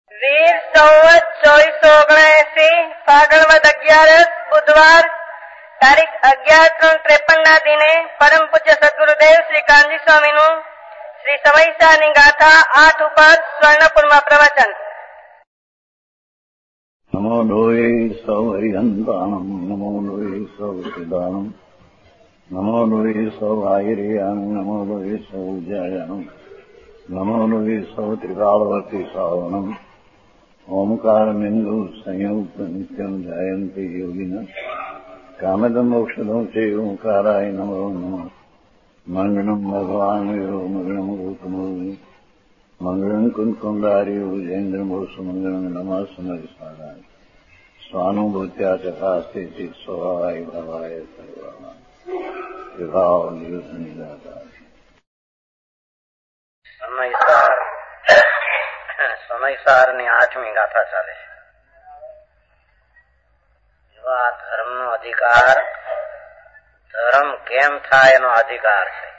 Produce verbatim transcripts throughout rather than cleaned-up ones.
વીર સંવત ચોવીસો ઓગણએસી ફાગણ વદ અગિયારસ બુધવાર તારીખ અગિયાર ત્રણ ત્રેપન ના દિને પરમ પૂજ્ય સદગુરુદેવ શ્રી કાનજી સ્વામીનું શ્રી સમયસાની ગાથા આઠ ઉપર સ્વર્ણપુરમાં પ્રવચન. નમો લોહે સૌ હરિહંતાણમ નમો લોહે સૌ સિદ્ધાણમ નમો લોહે સૌ આયર્યામ નમો લોહે સૌ જયામ નમો લોહે સૌ ત્રિકાળવતી સાવણમ ઓમકારમિંદુ સંયુક્ત નિત્યમ જાયંતિ યોગિના કામદમ મોક્ષદમ છે ઓંકારાય નમો નમઃ. મંગળમ ભગવાન વીરો મંગળમ ગૌતમો મંગળમ કુંકુંડાર્યો જૈન્દ્રમોષ મંગળમ નમઃ સમરિસારાય સ્વાનુભૂત્યા ચકાસ્તે ચિત સ્વભાવાય ભાવાય સર્વાય વિભાવ નિયુદ્ધ નિરાકાર. સમયસાર સમયસારની આઠમી ગાથા ચાલે છે. એવા ધર્મનો અધિકાર, ધર્મ કેમ થાય એનો અધિકાર છે.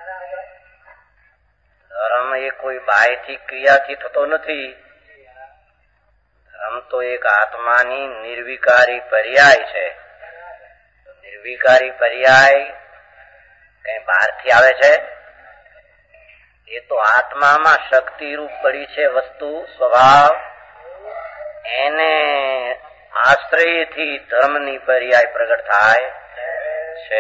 ધર્મ એ કોઈ બાહ્યથી ક્રિયાથી થતો નથી. ધર્મ તો એક આત્માની નિર્વિકારી પર્યાય છે. નિર્વિકારી પર્યાય કઈ બહારથી આવે છે? એ તો આત્મામાં શક્તિરૂપ પડી છે વસ્તુ, સ્વભાવ. એને આશ્રયથી ધર્મની પર્યાય પ્રગટ થાય છે.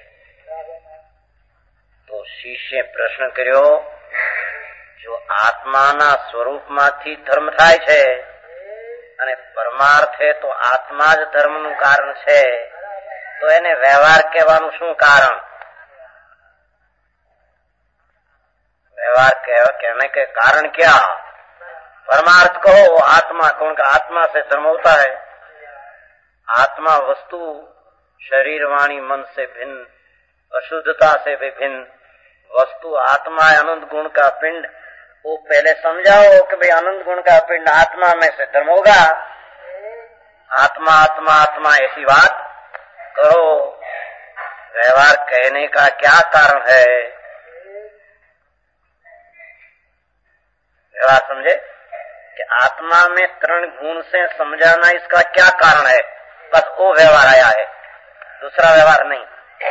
તો શિષ્ય પ્રશ્ન કર્યો, જો આત્માના સ્વરૂપમાંથી ધર્મ થાય છે અને પરમાર્થે તો આત્મા જ ધર્મનું કારણ છે, તો એને વ્યવહાર કહેવાનું શું કારણ? व्यवहार कहने के कारण क्या? परमार्थ कहो आत्मा, क्योंकि आत्मा से धर्म होता है. आत्मा वस्तु शरीर वाणी मन से भिन्न, अशुद्धता से भी भिन्न वस्तु आत्मा है. अनंत गुण का पिंड, वो पहले समझाओ कि भाई अनंत गुण का पिंड आत्मा में से धर्म होगा. आत्मा आत्मा आत्मा ऐसी बात करो. व्यवहार कहने का क्या कारण है? व्यवहार समझे कि आत्मा में तृण गुण से समझाना, इसका क्या कारण है? बस वो व्यवहार आया है, दूसरा व्यवहार नहीं.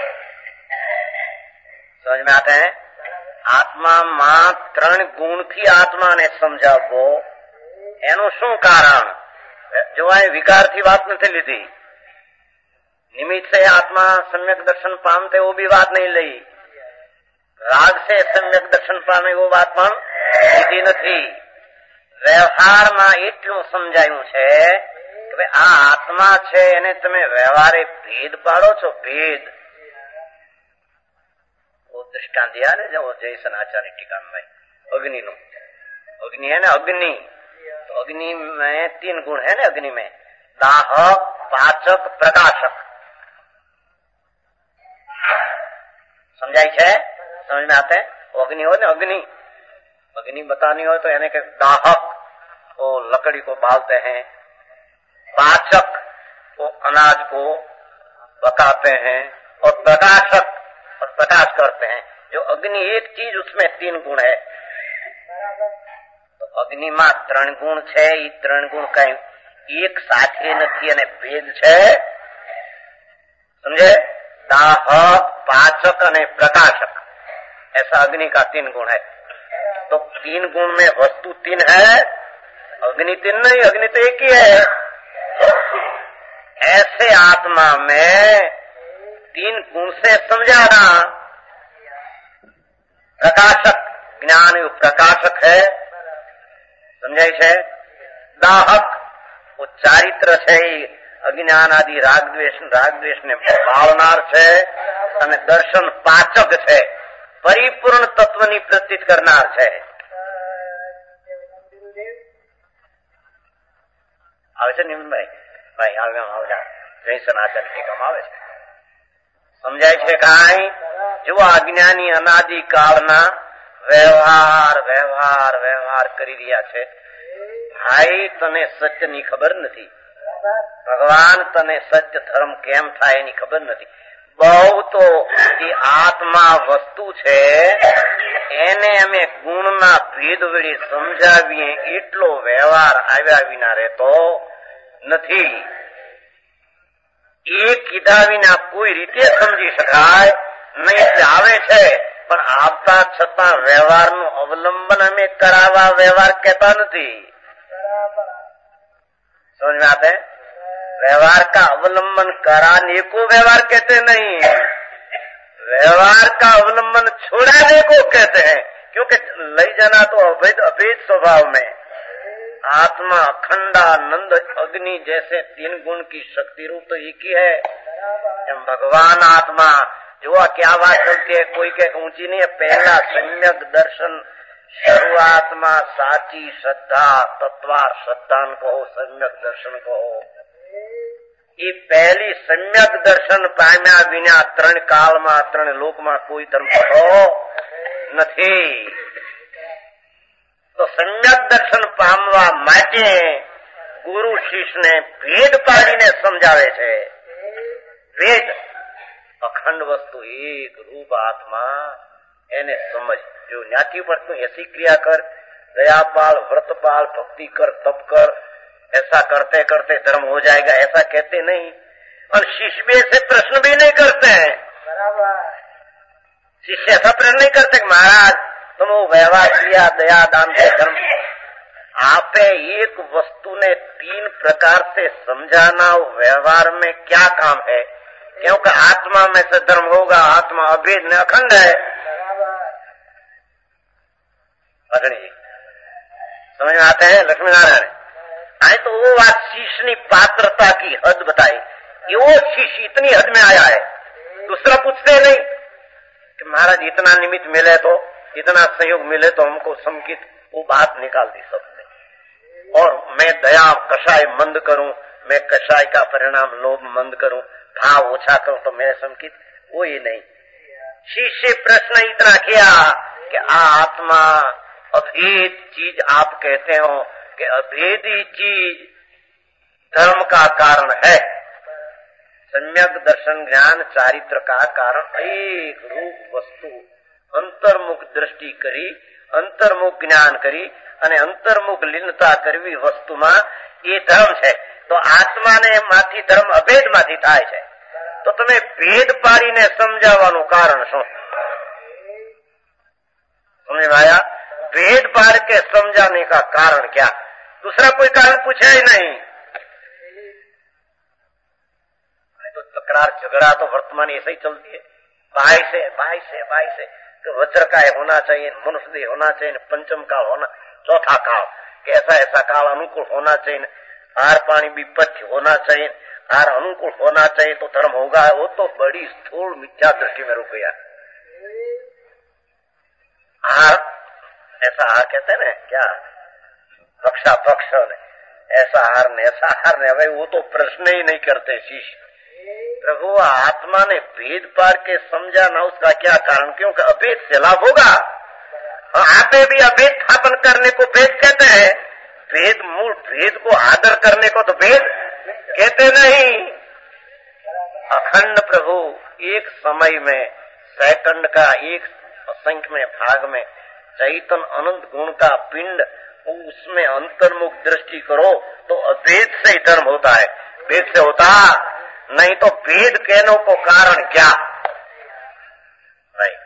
समझ में आते हैं? आत्मा मां त्रण गुण थी आत्मा ने समझावो एनु शू कारण? जो आ विकार थी बात नहीं लीधी. निमित्त से आत्मा सम्यक दर्शन पामते वो भी बात नहीं ली. राग से सम्यक दर्शन पामे वो बात पण લીધી નથી. વ્યવહારમાં એટલું સમજાયું છે કે ભાઈ આ આત્મા છે એને તમે વ્યવહારે ભેદ પાડો છો. ભેદ वो दृष्टांत दिया ना जो जयसन आचार्य टीका में अग्नि नो. अग्नि है ना, अग्नि तो अग्नि में तीन गुण है ना. अग्नि में दाहक, पाचक, प्रकाशक. समझाई है? समझ में आते हैं? अग्नि हो ना, अग्नि अग्नि बतानी हो तो यानी कि दाहक वो लकड़ी को बालते हैं, पाचक वो अनाज को पकाते हैं, और प्रकाशक और प्रकाश करते हैं. जो अग्नि एक चीज उसमें तीन गुण है. तो अग्नि में त्रण गुण है. ये त्रण गुण कहीं एक साथे नहीं અને ભેદ છે. समझे? दाहक, पाचक અને प्रकाशक, ऐसा अग्नि का तीन गुण है. तो तीन गुण में वस्तु तीन है, अग्नि तीन नहीं, अग्नि तो एक ही है. ऐसे आत्मा में तीन गुण से समझाना. प्रकाशक ज्ञान प्रकाशक है, समझाय છે. दाहक वो चारित्र છે, अज्ञान आदि राग द्वेष राग द्वेष ने बाळनार છે. અને દર્શન પાચક છે, પરિપૂર્ણ તત્વની પ્રતીત કરનાર છે. આવે છે નિમનભાઈ? ભાઈ આવે આવડા જયસન આચાર્ય ટીકામાં આવે છે. સમજાય છે કાંઈ? જો અજ્ઞાની અનાદિ કાળના વ્યવહાર વ્યવહાર વ્યવહાર કરી રહ્યા છે. ભાઈ તને સત્યની ખબર નથી. ભગવાન તને સત્ય ધર્મ કેમ થાય એની ખબર નથી. બહુ તો એ આત્મા વસ્તુ છે એને અમે ગુણના ભેદ વડે સમજાવીએ એટલો વ્યવહાર આવ્યા વિના રહેતો નથી. એ કીધા વિના કોઈ રીતે સમજી શકાય નહીં. આવે છે પણ આવતા છતાં વ્યવહારનું અવલંબન અમે કરાવવા વ્યવહાર કહેતા નથી. समझ में आते हैं? व्यवहार का अवलंबन कराने को व्यवहार कहते नहीं, व्यवहार का अवलंबन छुड़ाने को कहते हैं. क्योंकि लई जाना तो अभेद अभेद स्वभाव में. आत्मा अखंडानंद अग्नि जैसे तीन गुण की शक्ति रूप तो एक ही है. भगवान आत्मा जो क्या बात चलती है, कोई के ऊंची नहीं है. पहला सम्यक दर्शन શરૂઆતમાં સાચી શ્રદ્ધા તત્વાર શ્રદ્ધાન કહો, સમ્યક દર્શન કહો. એ પહેલી સમ્યક દર્શન પામ્યા વિના ત્રણ કાળમાં ત્રણ લોકમાં કોઈ ધર્મ થતો નથી. તો સમ્યક દર્શન પામવા માટે ગુરુ શિષ્યને ભેદ પાડીને સમજાવે છે. ભેદ અખંડ વસ્તુ એક રૂપ આત્મા એને સમજ. जो न्याती पर तू ऐसी क्रिया कर, दया पाल, व्रत पाल, भक्ति कर, तप कर, ऐसा करते करते धर्म हो जाएगा, ऐसा कहते नहीं. और शिष्य भी ऐसे प्रश्न भी नहीं करते हैं. शिष्य ऐसा प्रश्न नहीं करते कि महाराज तुम वो व्यवहार किया दया दान से धर्म. आपे एक वस्तु ने तीन प्रकार से समझाना व्यवहार में क्या काम है? क्योंकि आत्मा में से धर्म होगा. आत्मा अभेद ने अखंड है. अग्नि जी समझ में आते हैं? लक्ष्मी नारायण आए तो वो बात शिष्य पात्रता की हद बताई. ये वो शिष्य इतनी हद में आया है. दूसरा पूछते नहीं कि महाराज इतना निमित्त मिले तो, इतना संयोग मिले तो हमको समकित वो बात निकाल दी सबने. और मैं दया कषाय मंद करूं, मैं कषाय का परिणाम लोभ मंद करूं, भाव ओछा करूं तो मैं समकित, वो ही नहीं. शिष्य प्रश्न इतना किया कि आ आत्मा अभेद चीज आप कहते हो कि अभेदी चीज धर्म का कारण है. सम्यक दर्शन ज्ञान चारित्र का कारण एक रूप वस्तु अंतर्मुख दृष्टि करी, अंतर्मुख ज्ञान करी અને અંતર્મુખ લીનતા કરવી વસ્તુમાં એ ધર્મ છે. તો આત્માને માંથી ધર્મ અભેદ માંથી થાય છે. તો તમે ભેદ પાડીને સમજાવવાનું કારણ શું? સમજ આયા? भेद पाड़ के समझाने का कारण क्या? दूसरा कोई कारण पूछा ही नहीं. तो तकरार झगड़ा तो वर्तमान ऐसे ही चलती है. भाई से भाई से भाई से कि वज्र का होना चाहिए, मनुष्य होना चाहिए, पंचम काल होना, चौथा काल कि ऐसा ऐसा काल अनुकूल होना चाहिए, आर पानी विपत्ति होना चाहिए, आर अनुकूल होना चाहिए तो धर्म होगा. वो तो बड़ी स्थूल मिथ्या दृष्टि में रुक गया. आर ऐसा हार कहते हैं ना, क्या रक्षा पक्ष ने ऐसा हार ने ऐसा हार ने, भाई वो तो प्रश्न ही नहीं करते शिष्य. प्रभु आत्मा ने भेद पार के समझाना उसका क्या कारण? क्योंकि अभेद से लाभ होगा. आपे भी अभेद स्थापन करने को भेद कहते हैं. भेद मूल भेद को आदर करने को तो भेद कहते नहीं. अखंड प्रभु एक समय में सेकंड का एक असंख्य में भाग में चैतन अनंत गुण का पिंड, उसमें अंतर्मुख दृष्टि करो तो अभेद से ही धर्म होता है. भेद से होता नहीं तो भेद कहने को कारण क्या? नहीं.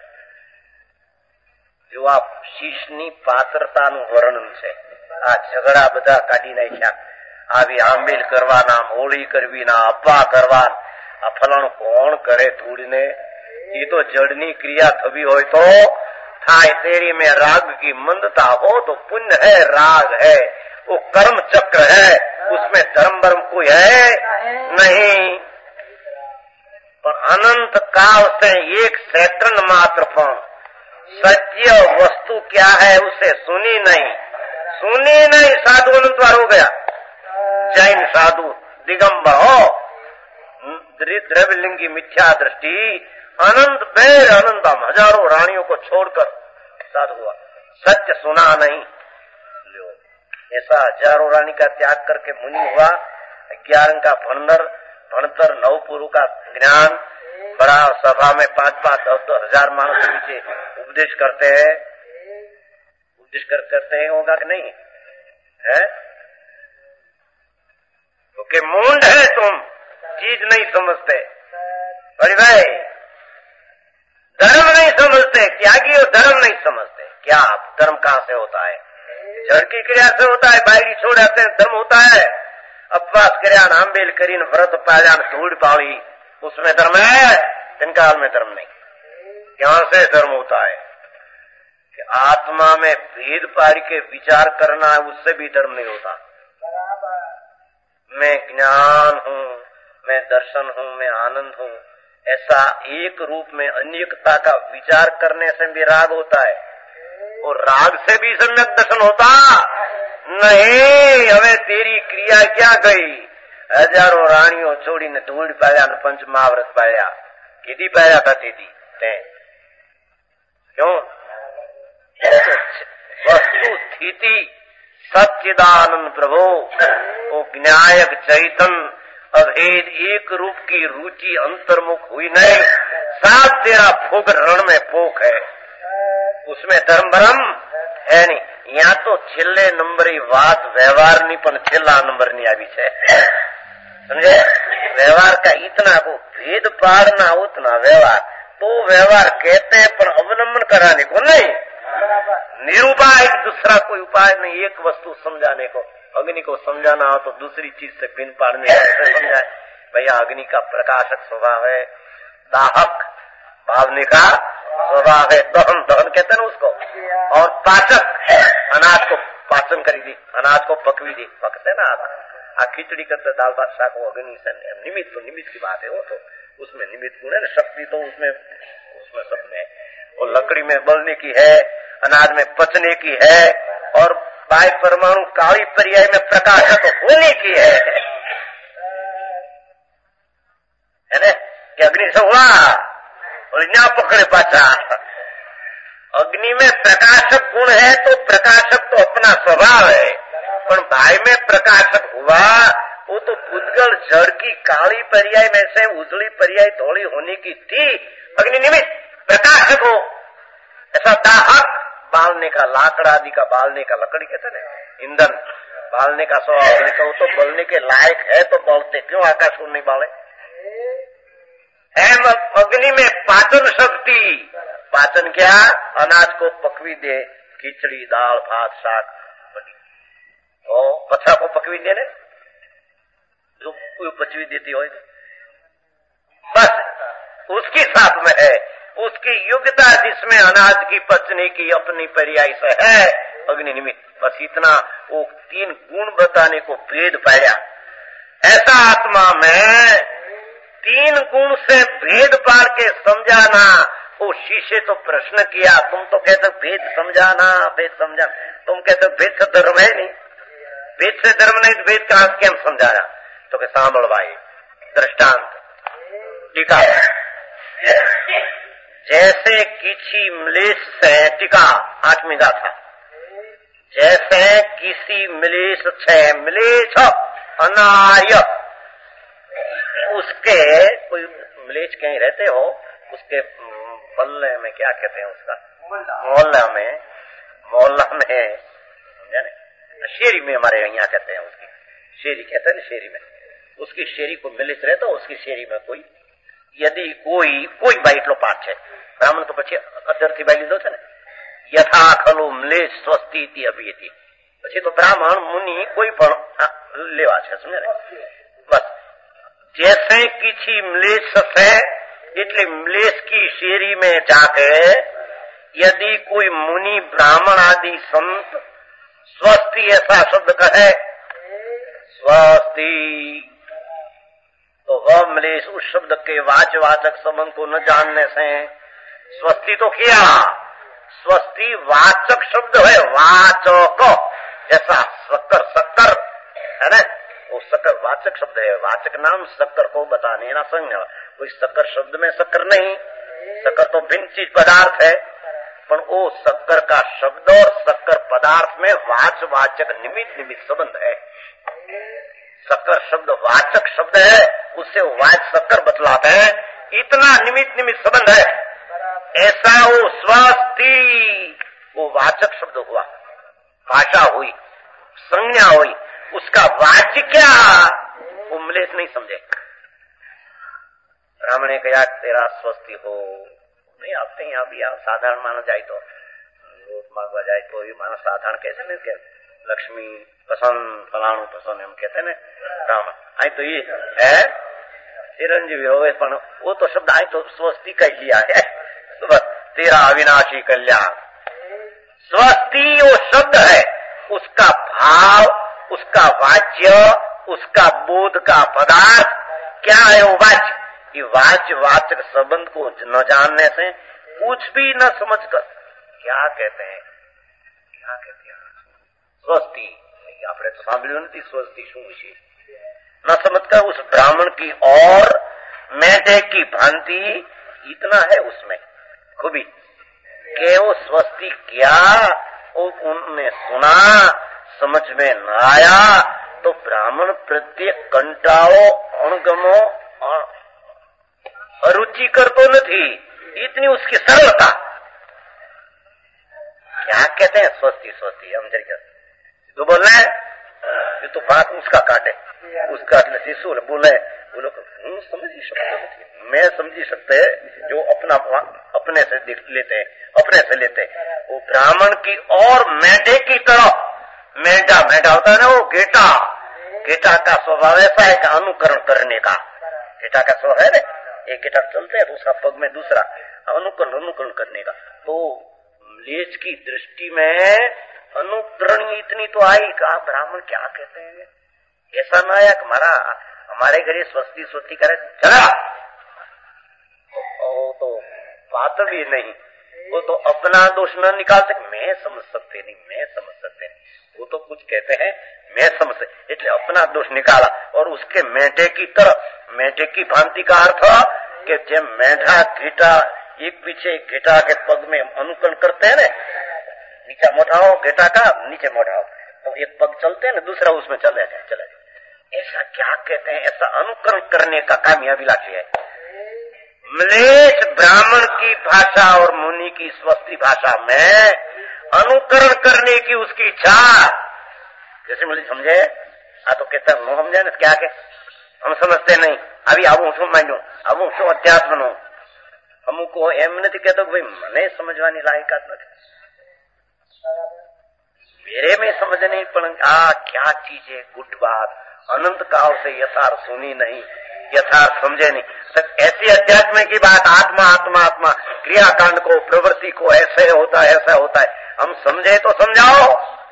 जो आप શીશની પાત્રતાનું વર્ણન છે. આ ઝઘડા બધા કાઢી નાખ્યા. આવી આંબેલ કરવાના, હોળી કરવીના, અપવા કરવા, આ ફલાણું કોણ કરે ધૂળને? એ તો જડની ક્રિયા થવી હોય તો થાય. तेरी में राग की मंदता हो तो पुण्य है, राग है, वो कर्म चक्र है, उसमें धर्म वर्म कोई है नहीं. पर अनंत काल से एक सेकंड मात्र पर सत्य वस्तु क्या है उसे सुनी नहीं, सुनी नहीं. साधु अनंतवार हो गया. जैन साधु दिगंबर हो, द्रव्यलिंगी मिथ्या दृष्टि, अनंत बेर अनंतम हजारों रानियों को छोड़कर साधु हुआ. सत्य सुना नहीं. लो ऐसा हजारों रानी का त्याग करके मुनि हुआ. ग्यारह का भणतर भणतर नवपुरु का ज्ञान बड़ा सभा में पांच पांच दस दस हजार मानव के नीचे उपदेश करते हैं, उपदेश कर, करते हैं होगा कि नहीं है? क्योंकि तो मूंड है तुम, चीज नहीं समझते। अरे भाई धर्म नहीं समझते, त्यागी और धर्म नहीं समझते। क्या धर्म कहाँ से होता है? जड़ की क्रिया से होता है। बाहरी छोड़ आते हैं धर्म होता है। अपवास क्रिया नामबेल करीन व्रत पाजान धूड़ पाली, उसमें धर्म है, जिनकाल में धर्म नहीं। यहां से धर्म होता है कि आत्मा में भेद पारी के विचार करना है, उससे भी धर्म नहीं होता। मैं ज्ञान हूं, मैं दर्शन हूं, मैं आनंद हूं, ऐसा एक रूप में अनेकता का विचार करने से भी राग होता है, और राग से भी सम्यक दर्शन होता नहीं। हमें तेरी क्रिया क्या गई? हजारों रानियों छोड़ी ने धूड़ पाया ने पंच महाव्रत पाया, केदी पाया था तेदी ते क्यों? वस्तु स्थिति सच्चिदानंद प्रभु, वो ज्ञायक चैतन्य अभेद एक रूप की रुचि अंतर्मुख हुई नहीं। साथ तेरा भोग रण में पोख है, उसमें धर्म भरम है नहीं। यहाँ तो छेल्ले नंबरी बात व्यवहार नहीं, पण छेल्ला नंबर नहीं આવી છે, समझे? व्यवहार का इतना को भेद पाड़ना उतना व्यवहार, तो व्यवहार कहते हैं पर अवलंबन कराने को नहीं। निरुपाय दूसरा कोई उपाय नहीं। एक वस्तु समझाने को, अग्नि को समझाना हो तो दूसरी चीज से पिन पाड़ने से समझाए। भैया अग्नि का प्रकाशक स्वभाव है, दाहक भावने का स्वभाव है, दहन दहन कहते हैं ना उसको, और पाचक अनाज को पाचन करी दी, अनाज को पकवी दी, पकते ना आ खिचड़ी करते दाल भात शाक, वो अग्नि से निमित्त, तो निमित्त की बात है वो, तो उसमें निमित्त गुण है ना, शक्ति तो उसमें उसमें सब में, वो लकड़ी में बलने की है, अनाज में पचने की है, और बाह्य परमाणु काली पर्याय में प्रकाशक होने की है, है ना? कि अग्नि से हुआ और यहाँ पकड़े पाचा। अग्नि में प्रकाशक गुण है तो प्रकाशक तो अपना स्वभाव है, पर भाई में प्रकाशक हुआ वो तो पुद्गल जड़ की काली पर्याय में से उजली पर्याय थोड़ी होने की थी। अग्नि निमित्त प्रकाशक हो, ऐसा दाहक बालने का, लाकड़ा आदि का बालने का, लकड़ी कहते ना ईंधन बालने का स्वभाव है, तो, तो बलने के लायक है तो बोलते, क्यों आकाश को नहीं बाले? एम अग्नि में पाचन शक्ति, पाचन क्या? अनाज को पकवी दे, खिचड़ी दाल भात शाक ओ पछा को पकवी दे ने, जो कोई पचवी देती हो बस उसकी साथ में है, उसकी योग्यता जिसमें अनाज की पचने की अपनी पर्याय से है, अग्नि निमित्त। बस इतना वो तीन गुण बताने को भेद पाया। ऐसा आत्मा में तीन गुण से भेद पाड़ के समझाना। वो शिष्य तो प्रश्न किया, तुम तो कहते भेद समझाना, भेद समझाना, तुम कहते भेद से धर्म है नहीं, भेद से धर्म नहीं, भेद कहां केम समझाना? तो के सांभळ भाई दृष्टांत टीका, जैसे किसी मलेश से टीका आठवीं गाथा, जैसे किसी मलेश से मलेश अनार्य, उसके कोई मलेच कहीं रहते हो, उसके पल्ले में क्या कहते हैं उसका, मोहल्ला में, मोहल्ला में समझा नहीं, शेरी में हमारे यहाँ कहते हैं, उसकी शेरी कहते हैं ना, शेरी में उसकी शेरी को मलेच रहता, उसकी शेरी में कोई यदि कोई कोई बाइटलो पाठ है ब्राह्मण तो पछी अदरથી બાઈ લીધો છે ને, યથા ખલો મલેશ સ્વસ્તિ અભિયતિ, પછી તો બ્રાહ્મણ મુનિ કોઈ પણ લેવા છે, સમજે ને? બસ जैसे किसी मलेश से, એટલે मलेश की शेरी में जाके यदि कोई मुनि ब्राह्मण आदि संत स्वस्ति ऐसा शब्द कहे, स्वस्ति, तो वह मलेश उस शब्द के वाचवाचक संबंध को न जानने से स्वस्ति तो किया, स्वस्ति वाचक शब्द है, वाचक, जैसा शक्कर शक्कर है ना, वो शक्कर वाचक शब्द है, वाचक नाम शक्कर को बताने ना संज्ञा, कोई शक्कर शब्द में शक्कर नहीं, शक्कर तो भिन्न चीज पदार्थ है, पर वो शक्कर का शब्द और शक्कर पदार्थ में वाच वाचक निमित्त निमित्त संबंध है। शक्कर शब्द वाचक शब्द है, उससे वाच शक्कर बतलाते हैं इतना निमित्त निमित्त संबंध है। ऐसा वो स्वस्ति, वो वाचक शब्द हुआ, भाषा हुई, संज्ञा हुई, उसका वाच्य क्या वो मलेच नहीं समझे। ब्राह्मण ने कहा तेरा स्वस्ति हो, नहीं आते यहाँ भी आप साधारण माना जाए तो मांगवा जाए तो ये माना साधारण कैसे नहीं कहते, लक्ष्मी पसंद फलाणु पसंद हम कहते ना ब्राह्मण, आई तो ये है चिरंजीवी हो, वो तो शब्द आई तो स्वस्ति का लिया है, तेरा अविनाशी कल्याण। स्वस्ति वो शब्द है, उसका भाव, उसका वाच्य, उसका बोध का पदार्थ क्या है वो वाच्य। ये वाच्य वाचक संबंध को न जानने से कुछ भी न समझकर क्या कहते हैं, क्या कहते हैं स्वस्ति, आपने तो सांभळ्યું નથી स्वस्ति શું છે, न समझकर उस ब्राह्मण की और मैदे की भांति इतना है उसमें खूबी कि वो स्वस्ति क्या वो उनने सुना, समझ में न आया तो ब्राह्मण प्रत्येक कंटाओ अणगमो अरुचि करतो नहीं, इतनी उसकी सरलता। क्या कहते हैं स्वस्ति स्वस्ति, हम जरिए तो बोलना है ये तो बात उसका काटे, उसका शिशु बोले बोलो हूँ समझ ही सकते, मैं समझ ही सकते जो अपना अपने से लेते हैं, अपने से लेते हैं। वो ब्राह्मण की और मेढे की तरह, मेढा मेढा होता है ना वो गेटा, गेटा का स्वभाव ऐसा है कि अनुकरण करने का, गेटा का स्वभाव है ना, एक गेटा चलते है दूसरा पग में दूसरा, अनुकरण अनुकरण करने का। तो लेज की दृष्टि में अनुकरण इतनी तो आई कि ब्राह्मण क्या कहते हैं, ऐसा ना आया हमारा हमारे घर स्वस्ति स्वस्ति करे चला, वो तो बात भी नहीं, वो तो अपना दोष न निकालते, मैं समझ सकते नहीं, मैं समझ सकते नहीं, वो तो कुछ कहते हैं मैं समझ सकते, इसलिए अपना दोष निकाला और उसके मेढे की तरह, मेढे की भांति का अर्थ कि जब मेढा घीटा एक पीछे एक घीटा के पग में अनुकरण करते हैं ना, नीचा मोटाओ घीटा का नीचे मोटाओ, तो एक पग चलते हैं ना दूसरा उसमें चले जाए चले जाए, ऐसा क्या कहते हैं, ऐसा अनुकरण करने का कामयाबी है। म्लेच्छ ब्राह्मण की भाषा और मुनि की स्वस्ति भाषा में अनुकरण करने की उसकी इच्छा, जैसे मुझे समझे आ तो कहता है नो समझे ना क्या के हम समझते नहीं, अभी आવું શું માંડ્યું, આવું શું અધ્યાસ બનો, અમુક એમ નથી કહેતો ભાઈ મને સમજવાની લાયકાત નથી, मेरे में समझ नहीं, पर आ क्या चीज है, गुड बात अनंत काल से यथार्थ सुनी नहीं, यथार्थ समझे नहीं, तो ऐसी अध्यात्म की बात आत्मा आत्मा आत्मा क्रियाकांड को प्रवृत्ति को ऐसे होता है ऐसा होता है, हम समझे तो समझाओ।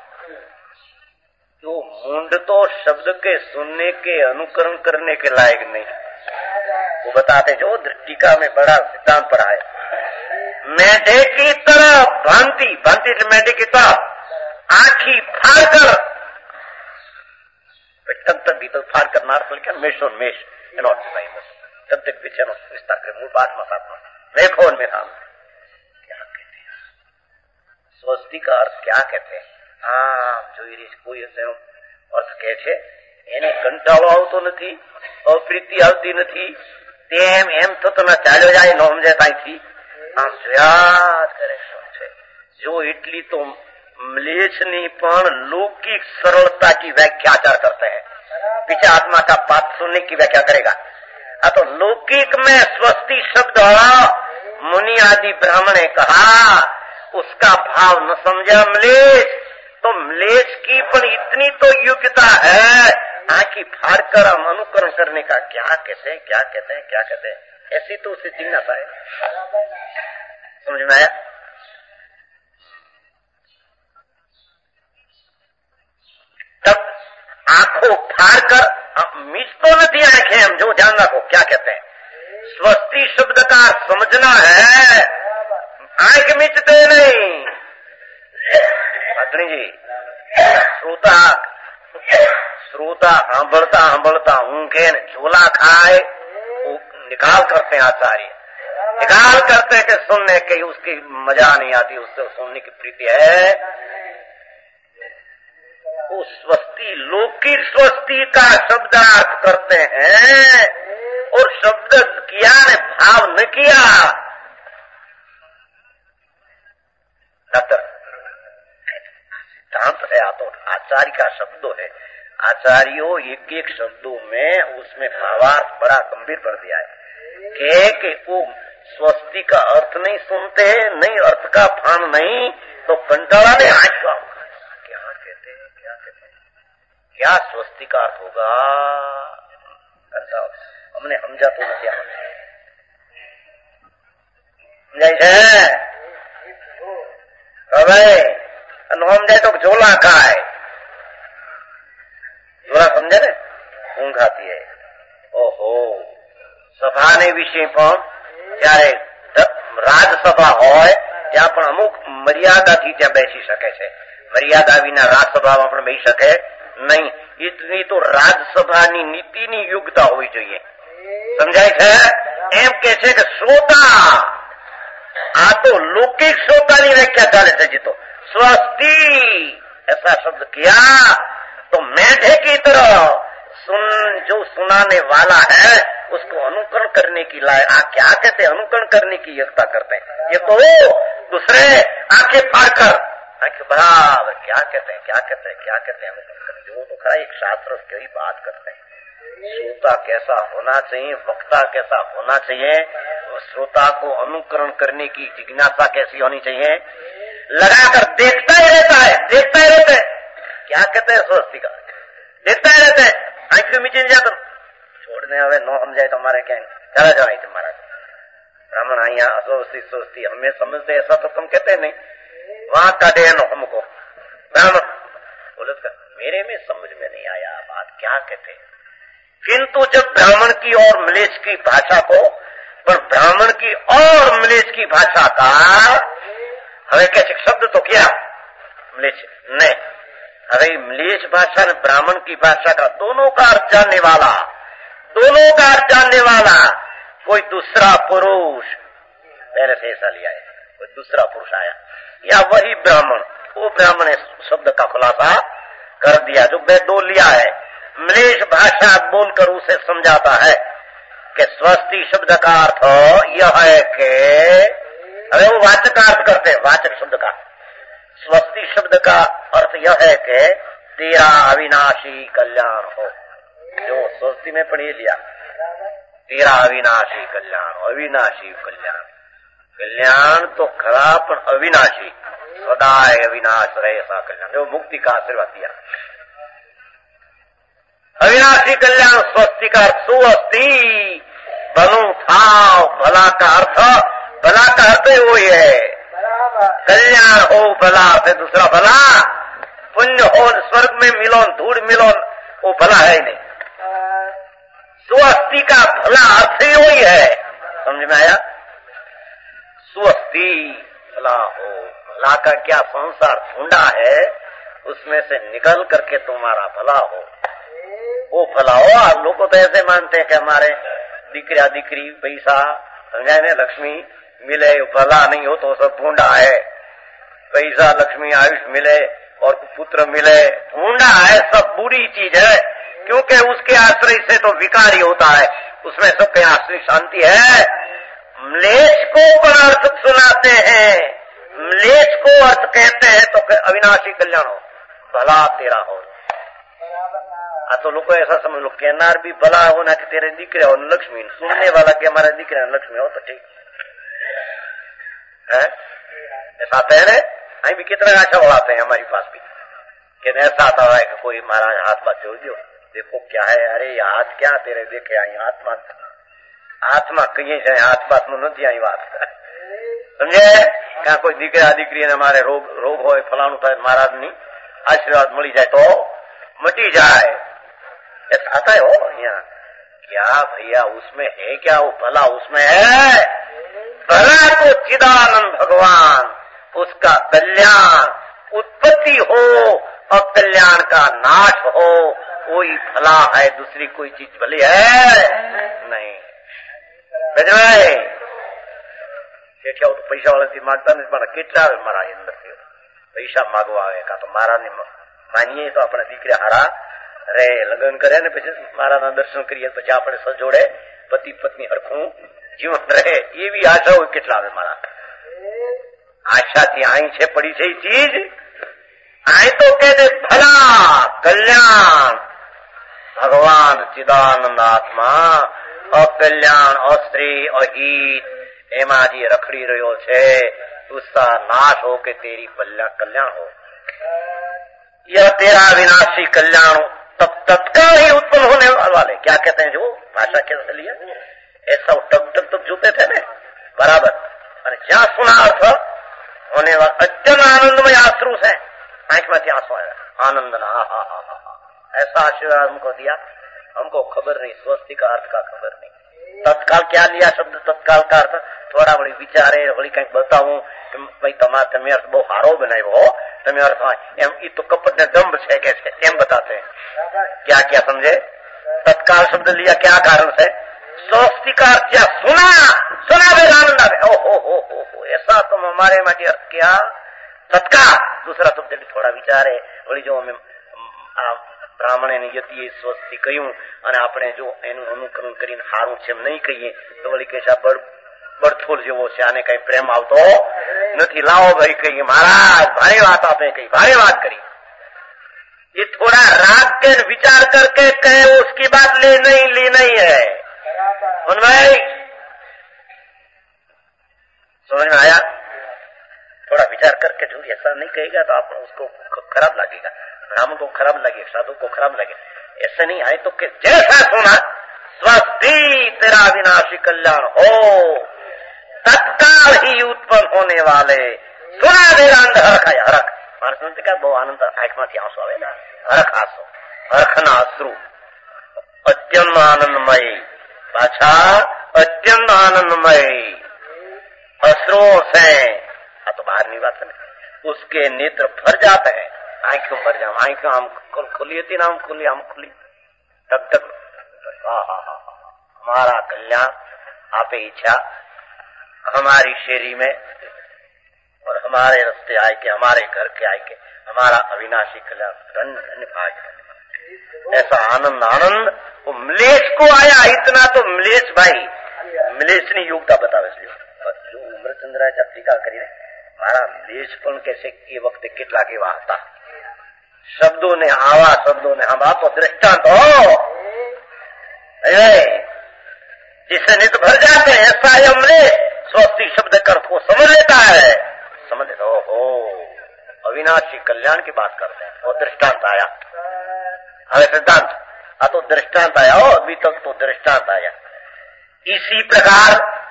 तो मुंड तो शब्द के सुनने के अनुकरण करने के लायक नहीं, वो बताते जो टीका में बड़ा सिद्धांत पर आए, मेढे की तरह भांति भांति मेढे की तरह आखी फाड़ कर तब तक भीतर फाड़ कर नार क्या मेषो मेष एनोट तब तक पीछे विस्तार कर मूल बात मसात्मा देखो में हम क्या कहते हैं, स्वस्ति का अर्थ क्या कहते हैं, આમ જોઈ રહી કોઈ એનો અર્થ કહે છે એને કંટાળો આવતો નથી, અપ્રીતિ આવતી નથી, તેમ એમ થતો ના ચાલ્યો જાય ન સમજે ત્યાંથી આમ જોયા કરે શું છે, જો એટલી તો म्लेच्छनी पण लौकिक सरलता की व्याख्याचार करते हैं, पीछे आत्मा का पाठ सुनने की व्याख्या करेगा। हाँ तो लौकिक में स्वस्ति शब्द मुनि आदि ब्राह्मण ने कहा, उसका भाव न समझा म्लेच्छ, तो म्लेच्छ की पण इतनी तो योग्यता है आंखी फाड़ कर हम अनुकरण करने का, क्या कहते हैं क्या कहते हैं क्या कहते हैं, ऐसी तो उसे जिज्ञासा है। समझ में आया? तब आंखों फाड़ कर मीच तो नहीं आंखें, हम जो ध्यान रखो क्या कहते हैं, स्वस्ति शब्द का समझना है, आंख मीचते नहीं। पत्नी जी श्रोता श्रोता सांभळता सांभळता ऊँघे झोला खाए निकाल करते हैं आचार्य, निकाल करते हैं कि सुनने के उसकी मजा नहीं आती, उससे सुनने की प्रीति है। वो स्वस्ति लौकिक स्वस्ति का शब्दार्थ करते हैं और शब्द किया ने भाव न किया। डॉक्टर सिद्धांत है, आ तो आचार्य का शब्दों है। आचार्यों एक एक शब्दों में उसमें भावार्थ बड़ा गंभीर कर दिया है के, कि वो स्वस्ति का अर्थ नहीं सुनते, नहीं अर्थ का भान नहीं, तो कंटाला ने आज का क्या कहते हैं, क्या कहते हैं, क्या स्वस्ति का अर्थ होगा, हमने समझा तो क्या समझाई है तो झोला का है, झोला समझे ने ऊँघ आती है। ओहो સભાને વિશે પણ ત્યારે રાજસભા હોય ત્યાં પણ અમુક મર્યાદાથી ત્યાં બેસી શકે છે, મર્યાદા વિના રાજસભામાં પણ બેસી શકે નહીં। એટલી તો રાજસભાની નીતિની યુક્તતા હોવી જોઈએ, સમજાય છે? એમ કે છે કે શ્રોતા, આ તો લૌકિક શ્રોતાની વ્યાખ્યા ચાલે છે। जी तो स्वस्ति ऐसा शब्द किया तो मेढे की तरह सुन जो सुनाने वाला है उसको अनुकरण करने की लाए। आ क्या कहते हैं, अनुकरण करने की योग्यता करते हैं। ये तो दूसरे आंखें फाड़कर आंखें बराबर क्या कहते हैं, क्या कहते हैं, क्या कहते हैं अनुकरण करने, जो तो खरा एक शास्त्र की बात करते हैं। श्रोता कैसा होना चाहिए, वक्ता कैसा होना चाहिए, श्रोता को अनुकरण करने की जिज्ञासा कैसी होनी चाहिए, लगाकर देखता ही रहता है, देखता ही रहता है। क्या कहते हैं स्वस्ति का, देखता ही रहता है, आंखें मीचे जाकर छोड़ने हमें न समझाए तो हमारे क्या चला जाए तुम्हारा ब्राह्मण आइया सोचती सोचती हमें समझते ऐसा तो तुम कहते नहीं, वहां काटे नो हमको ब्राह्मण बोले तो मेरे में समझ में नहीं आया बात क्या कहते। किंतु जब ब्राह्मण की और मलेच्छ की भाषा को, पर ब्राह्मण की और मलेच्छ की भाषा का हमें कैसे शब्द तो क्या मलेच्छ नहीं, हमें मलेच्छ भाषा ने ब्राह्मण की भाषा का दोनों का अर्थ जानने वाला, दोनों का अर्थ जानने वाला कोई दूसरा पुरुष पहले से ऐसा लिया है, कोई दूसरा पुरुष आया या वही ब्राह्मण, वो ब्राह्मण शब्द का खुलासा कर दिया जो मैं दो लिया है। मलेच्छ भाषा बोलकर उसे समझाता है कि स्वस्ति शब्द का अर्थ यह है कि अरे वो वाचक का अर्थ करते हैं, वाचक शब्द का स्वस्ति शब्द का अर्थ यह है कि तेरा अविनाशी कल्याण हो। जो स्वस्ति में पढ़ी लिया तेरा अविनाशी कल्याण, अविनाशी कल्याण, कल्याण तो खरा पर अविनाशी, सदाय अविनाश रहे ऐसा कल्याण, जो मुक्ति का आशीर्वाद दिया। अविनाशी कल्याण स्वस्ति का अर्थ सुअस्ति, भलू था भला का अर्थ, भला का अर्थ ही वही है, कल्याण हो भला से दूसरा भला, पुण्य हो स्वर्ग में मिलोन धूल मिलोन वो भला है ही नहीं, सुअस्ति का भला अर्थ ही वही है। समझ में आया? सुअस्ति भला हो, भला का क्या संसार ढूंढा है उसमें से निकल करके तुम्हारा भला हो, वो भला हो। आप लोग तो ऐसे मानते हैं कि हमारे दिकरिया दिकरी पैसा समझाए ने लक्ष्मी मिले, भला नहीं हो तो सब ढूंढा है, पैसा लक्ष्मी आयुष मिले और पुत्र मिले, ढूंढा है, सब बुरी चीज है, क्योंकि उसके आश्रय से तो विकार ही होता है, उसमें सबके आश्रय शांति है। मलेच्छ को पर अर्थ सुनाते हैं, मलेच्छ को अर्थ कहते हैं तो अविनाशी कल्याण हो, भला तेरा हो। आ तो लोग ऐसा समझ लो कहनार भी भला होना कि तेरे दिख रहे हो लक्ष्मी, सुनने वाला कि हमारे दिख रहे लक्ष्मी हो तो ठीक है। ऐसा आता है ना, अभी भी कितना अच्छा बढ़ाते हैं हमारे पास भी, कि ऐसा आता है कि कोई महाराज हाथ बात जोड़ दियो, देखो क्या है, अरे ये हाथ क्या तेरे देखे आई आत्मा, आत्मा कहीं जाए हाथ बात में नहीं आई बात समझे। क्या कोई दीकरा दीकरी ने हमारे रोग रोग हो फलानु था महाराज नी आशीर्वाद मिली जाए तो मटी जाए, ऐसा आता है हो यहाँ क्या भैया, उसमें है क्या, वो भला उसमें है, भला तो चिदानंद भगवान, उसका कल्याण उत्पत्ति हो और कल्याण का नाश हो, कोई भला है, दूसरी कोई चीज भली है नहीं। क्या तो पैसा वाला थी मांगता नहीं, मारा કેટલા મારા અંદર પૈસા માગવા આવે કા તો મારા ને માનીએ તો આપણે દીકરા હારા અરે લગ્ન કરે ને પછી મારા દર્શન કરીએ પછી આપણે સજોડે પતિ પત્ની હરખું જીવન રહે એવી આશા હોય કેટલા આવે મારા આશાથી અહીં છે પડી છે એ ચીજ અહીં તો કે ભલા કલ્યાણ ભગવાન ચિદાનંદ આત્મા અકલ્યાણ અસ્ત્રી અહિત એમાં જે રખડી રહ્યો છે उसका नाश हो के तेरी कल्याण हो यह तेरा विनाशी कल्याण तब तत्काल ही उत्पन्न होने वाले क्या कहते हैं जो भाषा के लिए ऐसा टक टक तक जुते थे ना बराबर અને જ્યાં સુના अर्थ होने वाला अत्यंत आनंदमय आश्रुस है आंख में आंसू आया आनंद ना हा हा हा हा ऐसा आशीर्वाद हमको दिया हमको खबर नहीं स्वस्ति का अर्थ का खबर नहीं तत्काल क्या लिया शब्द तत्काल का अर्थ થોડા વળી વિચારે વળી કઈક બતાવું ભાઈ તમારે તમે અર્થ બહુ સારો બનાવ્યો તમે અર્થ એમ એ તો કપટ ને દંભ છે કે છે એમ બતાते क्या क्या समझे तत्काल शब्द लिया क्या कारण से स्वस्ति का अर्थ क्या सुना सुना फिर आनंद आ गया ओहो हो हो हो ऐसा तुम हमारे માટે अर्थ किया तत्काल दूसरा शब्द थोड़ा विचारे वળી જો અમે બ્રાહ્મણે ની યતિ સ્વસ્તિ કહ્યું અને આપણે જો એનું અનુકરણ કરીને સારું છે એમ નહીં કહીએ તો વળી કહેશા બળ બળથોલ જેવો છે આને કઈ પ્રેમ આવતો નથી લાવો ભાઈ કહીએ મહારાજ ભારે વાત આપે કही भारी बात करी ये थोड़ा राग के विचार करके कहे उसकी बात ले नहीं ली नहीं है उन भाई समझ में आया थोड़ा विचार करके जो ऐसा नहीं कहेगा तो आप उसको खराब लगेगा ब्राह्मण को खराब लगे साधु को खराब लगे ऐसा नहीं आए तो कि जैसा सुना स्वस्ति तेरा विनाशी कल्याण हो तत्काल ही उत्पन्न होने वाले सुना देगा अंध हरख आया हरख मारे समझते क्या बहुत आनंद आंख में आंसू आवेगा हरख आंसू हरखना अश्रु अत्यंत आनंदमय पाछा अत्यंत आनंदमय अश्रुओं से तो बाहर नहीं बात है उसके नेत्र भर जाते हैं आंखों भर जाओ आंखें हम खुली थी ना हम खुली हम खुली तब तक हमारा कल्याण आपे इच्छा हमारी शेरी में और हमारे रास्ते आए के हमारे घर के आए के हमारा अविनाशी कल्याण धन्य धन्य भाग्य ऐसा आनंद आनंद वो मलेश को आया इतना तो मलेश भाई मलेश ने योग्यता बतावे जो उम्रचंद्राचा टीका करी ने मारा मलेश पण कैसे ये वक्त કેટલા કેવા હતા शब्दों ने आवा शब्दों ने हम आप दृष्टांत हो जिससे नित भर जाते हैं ऐसा हमने स्वस्ति शब्द कर को समझ लेता है समझ लेता हो अविनाशी कल्याण की बात करते हैं और दृष्टांत आया हमें सिद्धांत आ तो दृष्टांत आया हो अभी तक तो दृष्टांत आया इसी प्रकार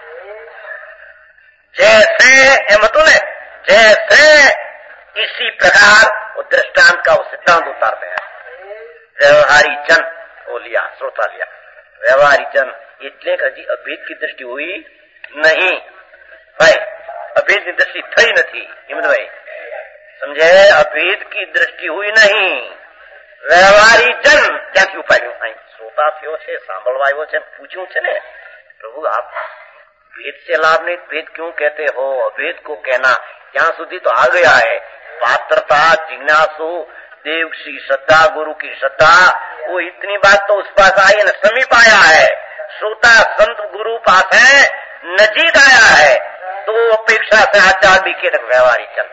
जैसे एमतो ने जैसे इसी प्रकार वो दृष्टांत का वो सिद्धांत उतारते हैं व्यवहारी जन वो लिया श्रोता लिया व्यवहारी जन એટલે કે હજી અભેદ की दृष्टि हुई नहीं भाई अभेद की दृष्टि थई નથી હિમત ભાઈ સમજે અભેદ की दृष्टि हुई नहीं વ્યવહારી જન ક્યાંથી ઉપાડ્યું અહીં શ્રોતા થયો છે સાંભળવા આવ્યો છે પૂછ્યું છે ને પ્રભુ આપ भेद से लाभ नहीं भेद क्यों कहते हो अभेद को कहना यहाँ સુધી तो आ गया है पात्रता जिज्ञासु देव की श्रद्धा गुरु की श्रद्धा वो इतनी बात तो उस पास आई है समीप आया है श्रोता संत गुरु पास है नजीक आया है तो अपेक्षा से आचार भी के व्यवहारिक चल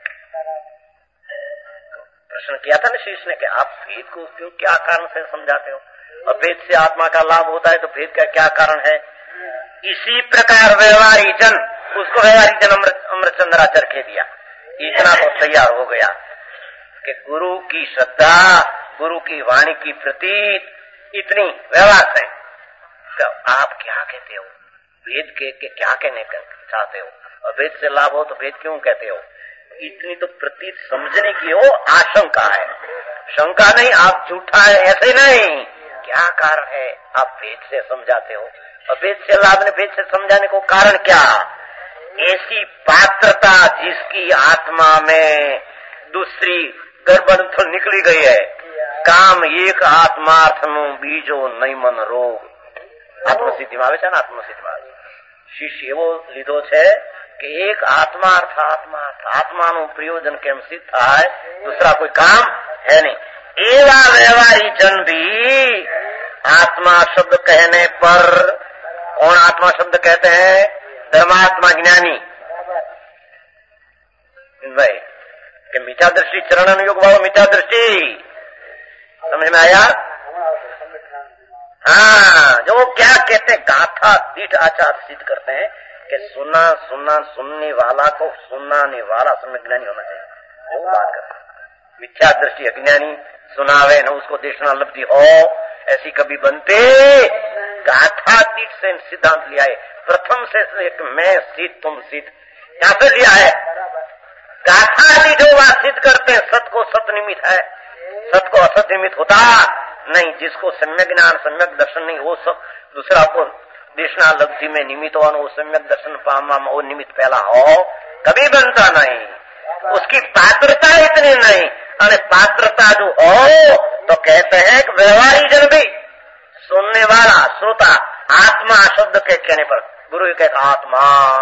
प्रश्न किया था ना शीर्ष ने कि आप भेद को क्यों क्या कारण से समझाते हो अभेद से आत्मा का लाभ होता है तो भेद का क्या कारण है इसी प्रकार व्यवहारी जन उसको व्यवहारी जन अमृतचंद्राचार्य कह दिया इतना तो तैयार हो गया कि गुरु की श्रद्धा गुरु की वाणी की प्रतीत इतनी व्यवहार है तो आप क्या कहते हो भेद के, के क्या कहने चाहते हो अभेद से लाभ हो तो भेद क्यों कहते हो इतनी तो प्रतीत समझने की हो आशंका है शंका नहीं आप झूठा है ऐसे नहीं क्या कारण है आप भेद से समझाते हो अभेद से लाभ ने भेद से समझाने को कारण क्या ऐसी पात्रता जिसकी आत्मा में दूसरी गड़बड़ तो निकली गई है काम एक आत्मार्थ नु बीजो नहीं मन रोग आत्मसिद्धि में आवे छे ने आत्मसिद्धि में शिष्य एवो लीधो छे कि एक आत्मार्थ आत्मार्थ आत्मा नु प्रयोजन केम सिद्ध थाय दूसरा कोई काम है नहीं एवा व्यवहारी जन भी आत्मा शब्द कहने पर, कौन आत्मा शब्द कहते हैं? धर्मात्मा ज्ञानी भाई कि मिथ्या दृष्टि चरण योग भाव मिथ्या दृष्टि, समझ में आया? हाँ, जो क्या कहते हैं गाथा दीठ आचार सिद्ध करते हैं कि सुना सुना सुनने वाला को सुनाने वाला सम्यक ज्ञानी होना चाहिए, वो बात करते हैं। मिथ्या दृष्टि अज्ञानी सुनावे न उसको देखना लब्धि हो, ऐसी कभी बनते। गाथा दीठ से सिद्धांत लिया है, प्रथम से एक मैं सिद्ध तुम सिद्ध, क्या से लिया है? गाथा दीठ वो बात सिद्ध करते हैं, सत को सत निमित्त है, सत को असत निमित्त होता नहीं। जिसको सम्यक ज्ञान सम्यक दर्शन नहीं, वो सब दूसरा को देशना लब्धि में निमित्त हो, वो सम्यक दर्शन पामा वो निमित्त पहला हो, कभी बनता नहीं। उसकी पात्रता इतनी नहीं, अरे पात्रता जो हो तो कहते हैं कि व्यवहारी जन भी, सुनने वाला श्रोता आत्मा शब्द के कहने पर गुरु कहता आत्मा,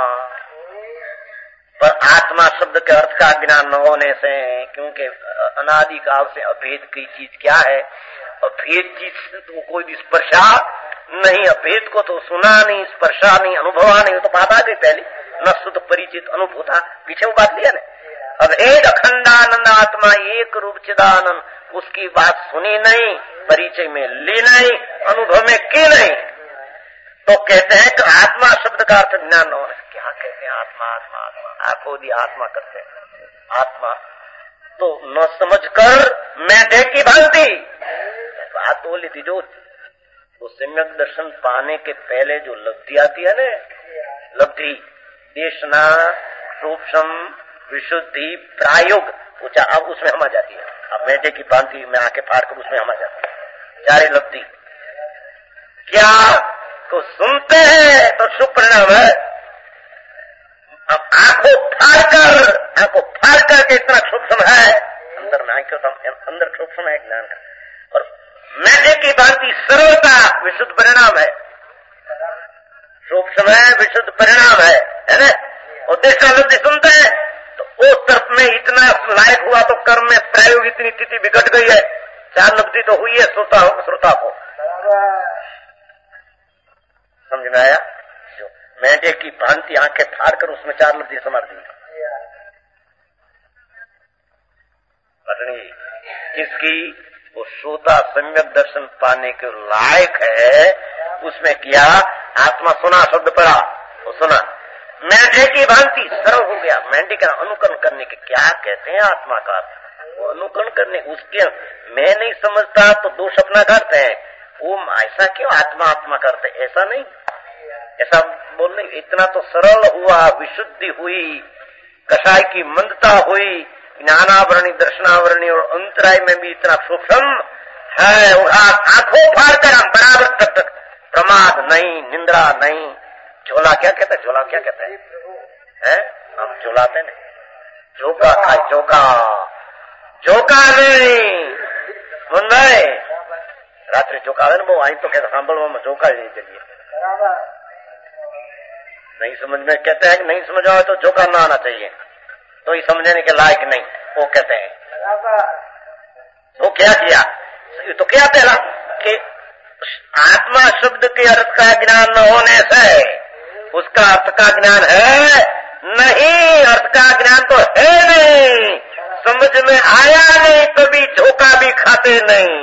पर आत्मा शब्द के अर्थ का ज्ञान न होने से, क्योंकि अनादि काल से अभेद की चीज क्या है? अभेद चीज तो कोई भी स्पर्शा नहीं, अभेद को तो सुना नहीं, स्पर्शा नहीं, अनुभवा नहीं, तो बात आ गई पहले, न शुद्ध परिचित अनुभव था, पीछे वो बात लिया ना। अभेद अखंडानंद आत्मा एक रूप चिदानंद, उसकी बात सुनी नहीं, परिचय में ली नहीं, अनुभव में की नहीं, तो कहते हैं कि आत्मा शब्द का अर्थ ज्ञान हो। क्या कहते हैं? आत्मा आत्मा आत्मा आखो दी आत्मा करते हैं, आत्मा तो न समझ कर मैं की भांति बात बोली थी। जो वो सम्यक दर्शन पाने के पहले जो लब्धि आती है ना, लब्धि देशना सूक्ष्म विशुद्धि प्रायोग पूछा, अब उसमें हम आ जाती है। अब मेढे की भांति में आके फाड़ कर उसमें हम आ जाती है। चारे लब्धि क्या को सुनते हैं तो शुभ परिणाम है। अब आंखों फाड़ कर, आंखों फाड़ करके इतना सूक्ष्म है अंदर में, अंदर सूक्ष्म है ज्ञान का, और मेढे की भांति सरलता विशुद्ध परिणाम है, सूक्ष्म है विशुद्ध परिणाम है, है ना? और दूसरा लब्धि सुनते हैं तो उस तरफ में इतना लायक हुआ तो कर्म में प्रायोग इतनी स्थिति बिगड़ गई है, चार लब्धि तो हुई है श्रोता श्रोता को, समझ में आया? जो मेढे की भांति आंखें फाड़ कर उसमें चार लब्धि समार दी, किसकी? वो श्रोता सम्यक दर्शन पाने के लायक है, उसमें किया। आत्मा सुना शब्द पड़ा, वो सुना, मेढे की भांति सरल हो गया। मेढे का अनुकरण करने के क्या कहते हैं? आत्मा का वो अनुकरण करने, उसके मैं नहीं समझता तो दोष अपना करते हैं, वो ऐसा क्यों आत्मा आत्मा करते? ऐसा नहीं, ऐसा बोलने, इतना तो सरल हुआ, विशुद्धि हुई, कषाय की मंदता हुई, ज्ञानावरणी दर्शनावरणी और अंतराय में भी इतना सूक्ष्म है, और आंखों फाड़ कर बराबर तक तक प्रमाद नहीं, निंद्रा नहीं। झोला क्या कहता है? झोला क्या कहता है? हैं? हम झोलाते नहीं, झोंका खाए, झोंका झोंका नहीं मुंबई रात्रि झोंका है ना, वो आई तो कहता सांभल में झोंका ही नहीं चलिए, नहीं समझ में कहते हैं कि नहीं समझ आओ तो झोंका ना आना चाहिए, तो ये समझने के लायक नहीं, वो कहते हैं। तो क्या किया? तो क्या पहला कि आत्मा शब्द के अर्थ का ज्ञान न होने से उसका अर्थ का ज्ञान है नहीं, अर्थ का ज्ञान तो है नहीं, समझ में आया नहीं, कभी झोंका भी खाते नहीं।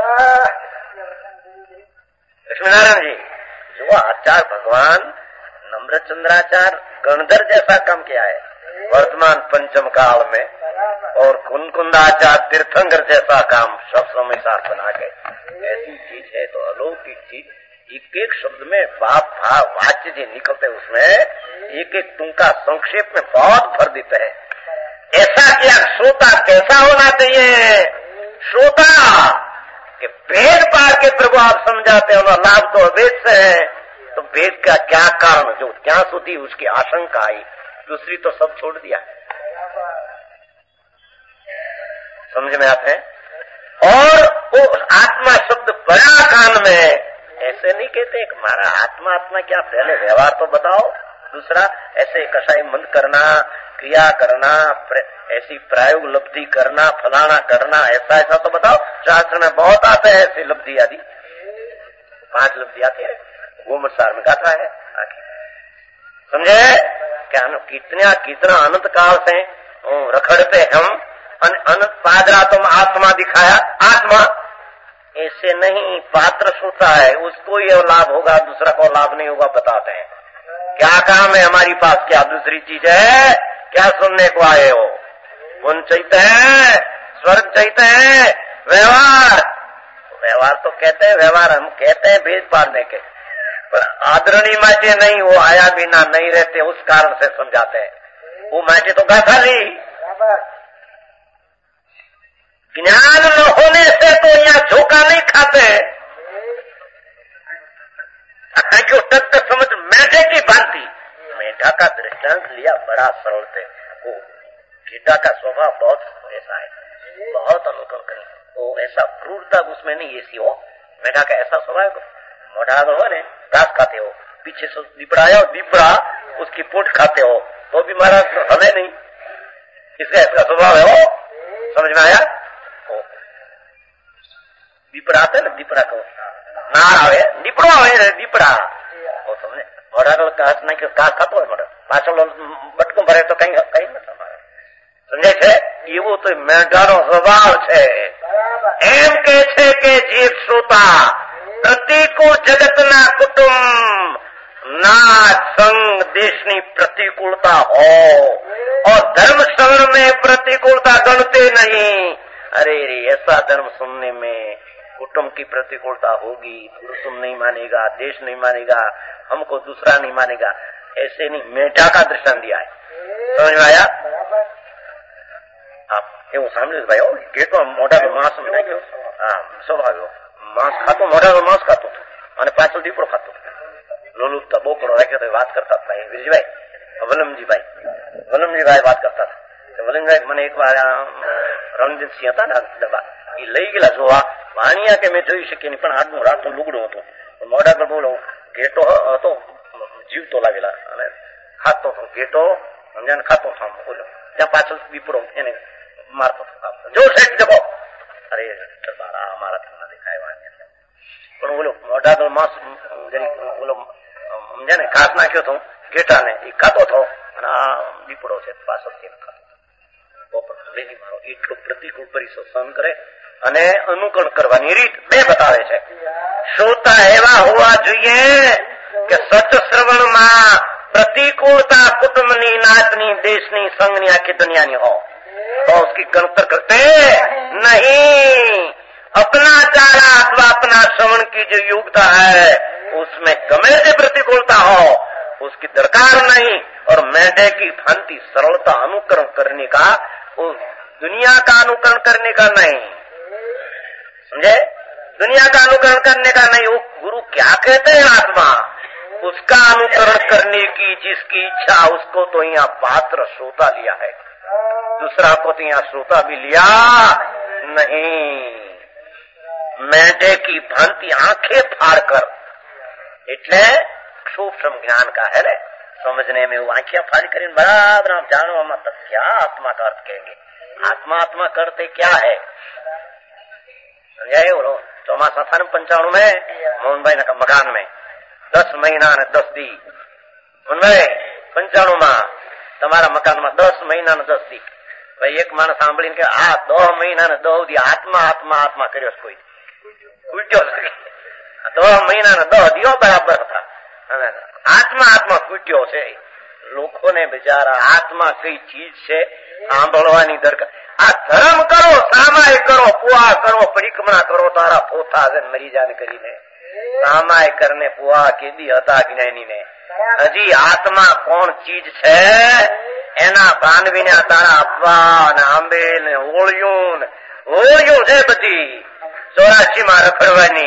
लक्ष्मीनारायण जी जो आचार्य भगवान नम्रचंद्राचार्य गणधर जैसा काम किया है वर्तमान पंचम काल में, और कुंकुंदाचार्य तीर्थंकर जैसा काम सब समय साथ बना गए, ऐसी चीज है तो अलौकिक चीज। एक एक शब्द में बाप भाव वाच्य जी निकलते, उसमें एक एक टुंका संक्षेप में बहुत भर देते हैं। ऐसा क्या श्रोता कैसा होना चाहिए? श्रोता कि भेद पार के प्रभु आप समझाते हो ना, लाभ तो अभेद से है, तो भेद का क्या कारण? जो क्या सुधी उसकी आशंका आई, दूसरी तो सब छोड़ दिया, समझ में आते हैं। और वो आत्मा शब्द बड़ा कान में ऐसे नहीं कहते कि हमारा आत्मा आत्मा क्या, पहले व्यवहार तो बताओ, दूसरा ऐसे कसाई मंद करना, क्रिया करना, ऐसी प्रायोग लब्धि करना, फलाना करना, ऐसा ऐसा तो बताओ, शास्त्र में बहुत आते हैं ऐसे लब्धि आदि, पांच लब्धि आते हैं, गोमत सार में गाथा है आखिर, समझे क्या? कितना कितना अनंत काल से रखड़ते हम, अनंत पादरा तुम आत्मा दिखाया, आत्मा ऐसे नहीं, पात्र सोता है उसको ये लाभ होगा, दूसरा को लाभ नहीं होगा, बताते हैं। क्या काम है हमारी पास, क्या दूसरी चीज है, क्या सुनने को आए हो? पुण्य चाहिए है, स्वर्ग चाहिए है, व्यवहार, व्यवहार तो कहते हैं, व्यवहार हम कहते हैं भेद पाड़ने के, पर आदरणीय माटे नहीं, वो आया बिना नहीं रहते, उस कारण से समझाते हैं। वो माटे तो गाथा ली, ज्ञान न होने से तो यहाँ झोंका नहीं खाते, क्यों तक तक समझ मेढे की भांति। मेढा का दृष्टांत लिया, बड़ा सरल थे, वो गीता का स्वभाव बहुत ऐसा है, बहुत अनुकूल करे, वो ऐसा क्रूरता उसमें नहीं ऐसी हो। मेढा का ऐसा स्वभाव, मोटा हो ने घास खाते हो, पीछे से दीपड़ा आया, दीपड़ा उसकी पूंछ खाते हो, तो भी महाराज हमें नहीं, इसका ऐसा स्वभाव है। वो समझ में आया? दीपड़ा आते ना, दीपड़ा को नार आवे, दीपड़ो आवे, दीपड़ा वो समझे, मोटा को घास नहीं, घास खातो હોય મોટા પાછળ બટકું ભરે તો કઈ કઈ ન તમારે સમજે છે? એવો તો મેઢાનો સ્વભાવ છે। એમ કે છે કે જીવ શ્રોતા પ્રતિકૂળ જગતના કુટુંબ નાચ સંગ દેશની प्रतिकूलता हो और धर्म श्रवण में प्रतिकूलता गणते नहीं। अरे रे, ऐसा धर्म सुनने में कुटुंब की प्रतिकूलता होगी, तुम नहीं मानेगा, देश नहीं मानेगा, हमको दूसरा नहीं मानेगा, ऐसे नहीं। मेढा का दृष्टांत दिया है, समझ में आया? आप એવું સાંભળ્યું ભાઈ? કેટલો મોટા માણસ મને ગયો, હા સ્વભાવ માંસ ખાતો, મોટા માંસ ખાતો અને પાછળ દીપડો ખાતો, લોલુપતા બોકડો રાખ્યો તો વાત કરતા હતા વિરજીભાઈ, વલમજીભાઈ વલમજીભાઈ વાત કરતા હતા। વલમજીભાઈ મને એક વાર રણજીત સિંહ હતા ને ડબ્બા, એ લઈ ગયેલા જોવા વાણિયા કે મેં જોઈ શકી નહીં, પણ હાથનું રાતનું લુગડું હતું, મોઢા પર બોલો ઘેટો હતો, જીવતો લાગેલા અને ખાતો હતો, ઘેટો સમજાને ખાતો હતો, બોલો ત્યાં પાછળ દીપડો એને મારતો હતો, જો સેટ જગો, અરે અમારા તમને દેખાય વાણિયા, પણ બોલો મોઢા તો માસ બોલો સમજ્યા ને, ઘાસ નાખ્યો હતો ઘેટાને, એ ખાતો હતો અને આ દીપડો છે પાછળથી ખાતો મારો, એટલું પ્રતિકૂળ પરિસર સહન કરે અને અનુકરણ કરવાની રીત બે બતાવે છે। શ્રોતા એવા હોવા જોઈએ કે સચ શ્રવણમાં प्रतिकूलता कुटुंबनी नाचनी देशनी संघनी आखी दुनियानी हो तो उसकी गणतर करते नहीं। अपना चारा अथवा अपना श्रवण की जो योग्यता है उसमें गमे से प्रतिकूलता हो उसकी दरकार नहीं। और मेढे की भांति सरलता अनुकरण करने का, उस दुनिया का अनुकरण करने का नहीं, समझे? दुनिया का अनुकरण करने का नहीं। वो गुरु क्या कहते हैं? आत्मा, उसका अनुकरण करने की जिसकी इच्छा उसको तो यहाँ पात्र श्रोता लिया है, दूसरा को तो यहाँ श्रोता भी लिया नहीं। मेढे की भांति आंखें फाड़कर, એટલે सूक्ष्म ज्ञान का है रे, समझने में वो आंखें फाड़ी कर बराबर आप जानो मतलब क्या आत्मा का अर्थ कहेंगे। आत्मा आत्मा करते क्या है समझाए? बोलो चौमासा था पंचाणु में मोहन भाई का मकान में दस महीना ने दस दी उनमें पंचाणु में તમારા મકાનમાં દસ મહિના ને દસ દી ભાઈ એક માણસ સાંભળીને કે આ દસ મહિના ને દસ દી આત્મા આત્મા આત્મા કર્યો કોઈ કૂટ્યો દસ મહિના ને દસ દિયો બરાબર હતા આત્મા આત્મા કૂટ્યો છે। લોકોને બિચારા આત્મા કઈ ચીજ છે સાંભળવાની દરકાર। આ ધર્મ કરો, સામાય કરો, પુઆ કરો, પરિક્રમા કરો, તારા પોતા મરી જાને કરીને સામાય કરને પુઆ કીધી હતા જ્ઞાની ને। હજી આત્મા કોણ ચીજ છે એના ભાનવીને તારા આપવા ને આંબે ને હોળિયું ને હોળિયું છે બધી ચોરાસી માં રખડવાની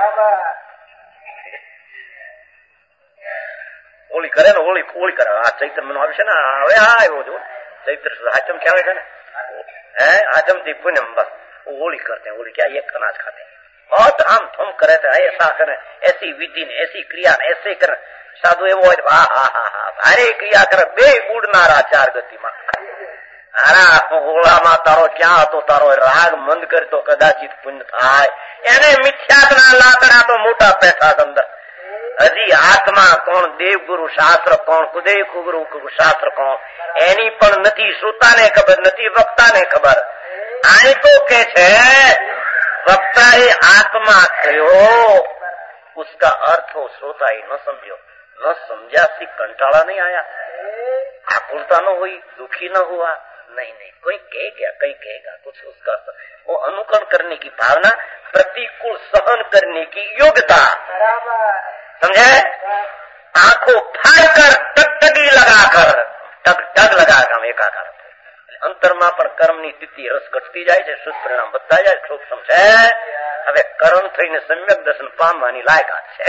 હોળી કરે ને હોળી હોળી કરે। આ ચૈત્ર મહિનો આવશે ને હવે આ આવ્યો જો ચૈત્ર હાચમ ક્યાં આવે છે ને है आजम थी पूनम बस वो होली करते हैं। होली क्या एक अनाज खाते हैं, बहुत हम थम करे थे ऐसा करे ऐसी विधि ने ऐसी क्रिया ने ऐसे करे साधु एवो हा हा हा भारे क्रिया करे बे बूढ़नारा चार गति में આરા ગોળામાં તારો ક્યાં હતો? તારો રાગ મંદ કરી તો કદાચિત પુણ્ય થાય. એને મિથ્યાના લાકડા તો મોટા પેઠા અંદર. હજી આત્મા કોણ, દેવગુરુ શાસ્ત્ર કોણ, કુદેવ ગુરુ શાસ્ત્ર કોણ, એની પણ નથી શ્રોતાને ખબર, નથી વક્તાને ખબર. આઈ તો કે છે વક્તાએ આત્મા કહ્યો, उसका अर्थ हो श्रोता ही न समझो, न समझा सी कंटाला नहीं आया, आकुलता न हुई, दुखी न हुआ, नहीं नहीं कोई कहेगा, कहीं कहेगा कुछ, उसका वो अनुकरण करने की भावना, प्रतिकूल सहन करने की योग्यता, समझे? आंखों फाड़ कर टकटगी लगाकर टग टग लगाकर एकाकार अंतरमा पर कर्मनी स्थिति रस घटती જાય છે, શુદ્ધ પરિણામ વધતા જાય, સૂક્ષ્મ છે. હવે કર્મ થઈને સમ્યક દર્શન પામવાની લાયકાત છે.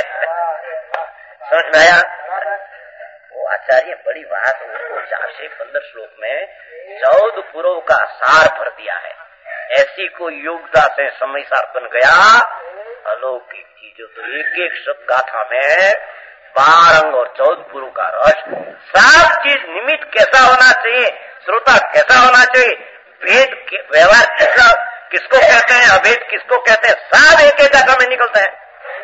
समझ में आया? वो आचार्य बड़ी बात, उसको चार से पंद्रह श्लोक में चौदह पूर्व का सार भर दिया है. ऐसी कोई योग्यता से समय सार बन गया अलौकिक चीजों, तो एक एक शब्द गाथा में बारह अंग और चौदह पूर्व का रस, सब चीज निमित्त कैसा होना चाहिए, श्रोता कैसा होना चाहिए, भेद व्यवहार कैसा, किसको कहते हैं, अभेद किसको कहते हैं, सब एक एक जगह में निकलते हैं.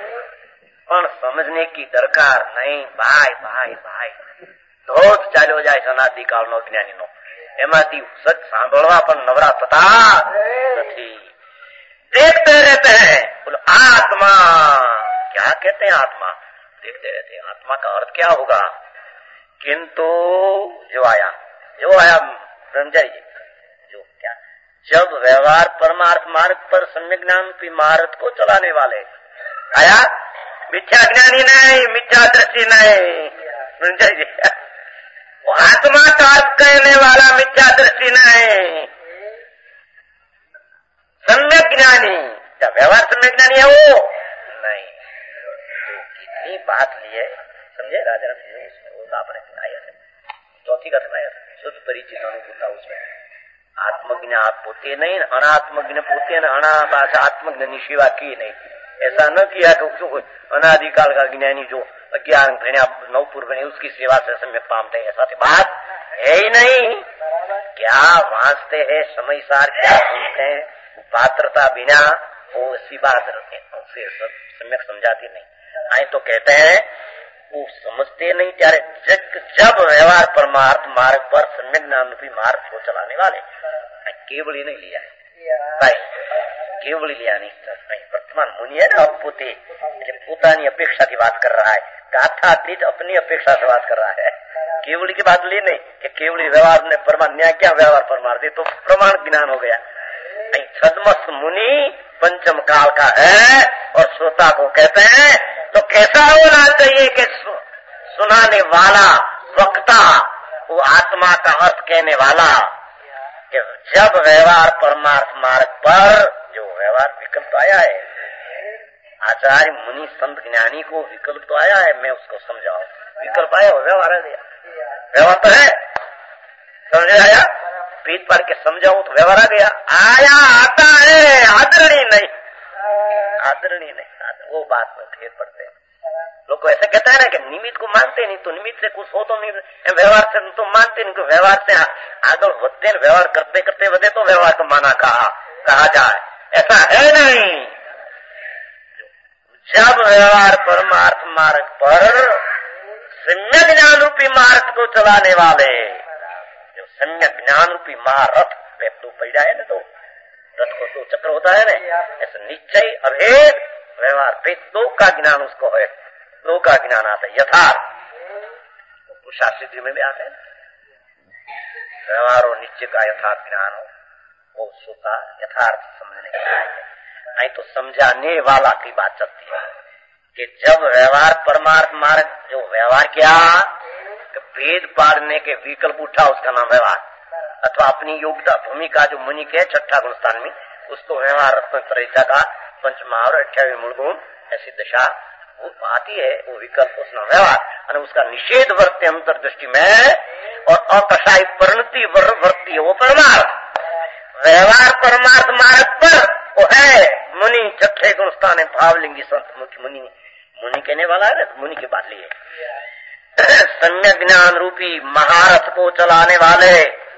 પણ સમજને કી દરકાર નહીં. ભાઈ ભાઈ ભાઈ ધોધ ચાલ્યો જાય અનાદિકાળનો જ્ઞાનીનો, એમાંથી સચ સાંભળવા પણ નવરા થતા નથી. देखते रहते हैं, बोलो आत्मा क्या कहते हैं, आत्मा देखते रहते हैं. आत्मा का अर्थ क्या होगा? किंतु जो आया जो आया ब्रह्मचारी जी, जो क्या, जब व्यवहार परमार्थ मार्ग पर सम्यक ज्ञान की मार्ग को चलाने वाले आया, मिथ्या ज्ञानी नहीं, मिथ्या दृष्टि नहीं, ब्रह्मचारी जी, वो आत्मा का अर्थ कहने वाला मिथ्या दृष्टि नहीं, सम्यक ज्ञानी. क्या व्यवहार सम्यक ज्ञानी है वो नहीं. तो कितनी बात ली है, समझे राजा ने, वो आपने सुनाया था, चौथी का सुनाया था, शुद्ध परिचित अनुभूता उसमें आत्मज्ञ आप पोते नहीं, अनात्मज्ञ पोते न अनाथ आत्मज्ञ ની સેવા की नहीं. ऐसा न किया कि अनादिकाल का ज्ञानी जो अज्ञान नवपूर्व ने उसकी सेवा से सम्यक पामते हैं, ऐसा बात है ही नहीं. क्या वांचते हैं समय सार, क्या सुनते हैं, पात्रता बिना वो इसी बात उसे सम्यक समझाती नहीं. आए तो कहते हैं वो समझते नहीं, त्यारे जब व्यवहार परमार्थ मार्ग पर सम्यक ज्ञान रूपी मार्ग को चलाने वाले, केवली नहीं लिया है भाई, केवली लिया नहीं. वर्तमान मुनि है ना, अब पोते पोतानी अपेक्षा की बात कर रहा है, गाथा तीत अपनी अपेक्षा से बात कर रहा है. केवली की बात ली नहीं कि केवली व्यवहार ने प्रमाण, न्याय क्या व्यवहार परमार्थ, तो प्रमाण ज्ञान हो गया. छद्मस मुनि पंचम काल का है और श्रोता को कहते हैं. तो कैसा होना चाहिए कि सुनाने वाला वक्ता वो आत्मा का अर्थ कहने वाला, कि जब व्यवहार परमार्थ मार्ग पर जो व्यवहार विकल्प आया है, आचार्य मुनि संत ज्ञानी को विकल्प तो आया है, मैं उसको समझाऊं, विकल्प आया वो व्यवहार आ गया, व्यवहार तो है, समझ आया, पीठ पर के समझाऊं तो व्यवहार आ गया, आया आता है, आदरणीय नहीं, आदरणीय नहीं, वो बात में फेर पड़ते हैं. लोग ऐसे कहते हैं ना कि निमित्त को मानते नहीं, तो निमित्त से कुछ हो तो नहीं, व्यवहार से तो मानते नहीं, व्यवहार से आगे बढ़ते, व्यवहार करते करते बढ़े तो व्यवहार को माना कहा कहा जाए, ऐसा है नहीं. जब व्यवहार परमार्थ मार्ग पर सम्यक ज्ञान रूपी मार्ग को चलाने वाले, जो सम्यक ज्ञान रूपी महारथ पे तो पैदा है ना, तो रथ को तो चक्र होता है ना, ऐसा निश्चय अभेद व्यवहार पे दो का ज्ञान उसको है, दो का ज्ञान आता है. यथार्थ पुरुषार्थ में भी आता है, व्यवहार और निश्चय का यथार्थ ज्ञान हो, वो उसका यथार्थ समझने का है. नहीं तो समझाने वाला की बात चलती है कि जब व्यवहार परमार्थ मार्ग, जो व्यवहार क्या, भेद पाड़ने के विकल्प उठा उसका नाम व्यवहार, अथवा अपनी योग्यता भूमिका जो मुनि के छठा गुणस्थान में, उसको व्यवहार परिचय का पंचमहावर अठावी मूल गुण ऐसी दशा वो आती है, वो विकल्प उसका व्यवहार, और उसका निषेध वर्त्य अंतर्दृष्टि में और अकषाई परिणति वर्ती है वो परमार्थ. व्यवहार परमार्थ मार्ग पर वो है मुनि छठे गुणस्थान है, भावलिंगी संत मुख्य मुनि, मुनि कहने वाला है, मुनि की बात ली है. सम्यक ज्ञान रूपी महारथ को चलाने वाले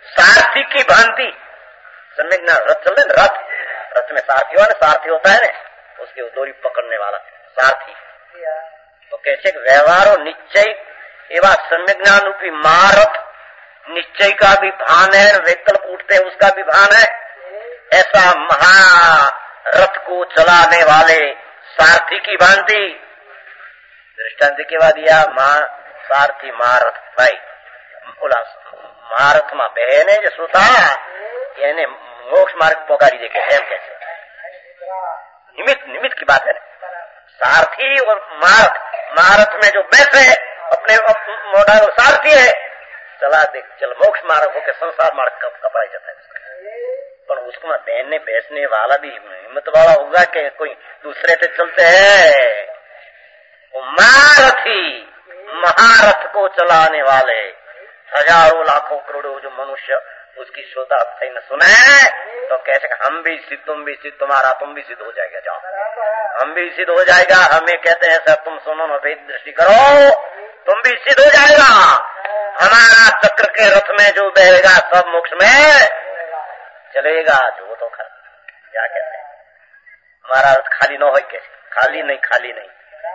सारथी की भांति सम्यक ज्ञान रथ चल रहे रथ रथ में सारथी हुआ ना, सारथी होता है ना, उसकी डोरी पकड़ने वाला सारथी। तो कैसे व्यवहार और निश्चय एवं सम्यक ज्ञान रूपी महारथ, निश्चय का भी भान है, वैकल्प उठते हैं उसका भी भान है। ऐसा महारथ को चलाने वाले सारथी की भांति दृष्टांत केवा दिया, मां सारथी महारथ भाई बोला महारथ में बहने जो श्रोता यानी मोक्ष मार्ग पोकारी देखे एम कैसे निमित्त निमित्त की बात है। सारथी और महारथ, महारथ में जो बैठे अपने मोटा सारथी है, चला देख चल मोक्ष मार्ग होकर संसार मार्ग का कपड़ा जाता है। पर उसको में बहने बैठने वाला भी हिम्मत वाला होगा कि कोई दूसरे से चलते हैं। महारथी महारथ को चलाने वाले हजारों लाखों करोड़ों जो मनुष्य उसकी श्रोता सही न सुने तो कैसे हम भी सिद्ध, तुम भी सिद्ध, तुम्हारा तुम भी सिद्ध हो जाएगा, जाओ हम भी सिद्ध हो जाएगा। हमें कहते हैं सर तुम सुनो न, भेद दृष्टि करो, तुम भी सिद्ध हो जाएगा। हमारा चक्र के रथ में जो बहेगा सब मोक्ष में चलेगा। जो तो खा क्या कहते हैं, हमारा रथ खाली न हो, कैसे खाली नहीं, खाली नहीं।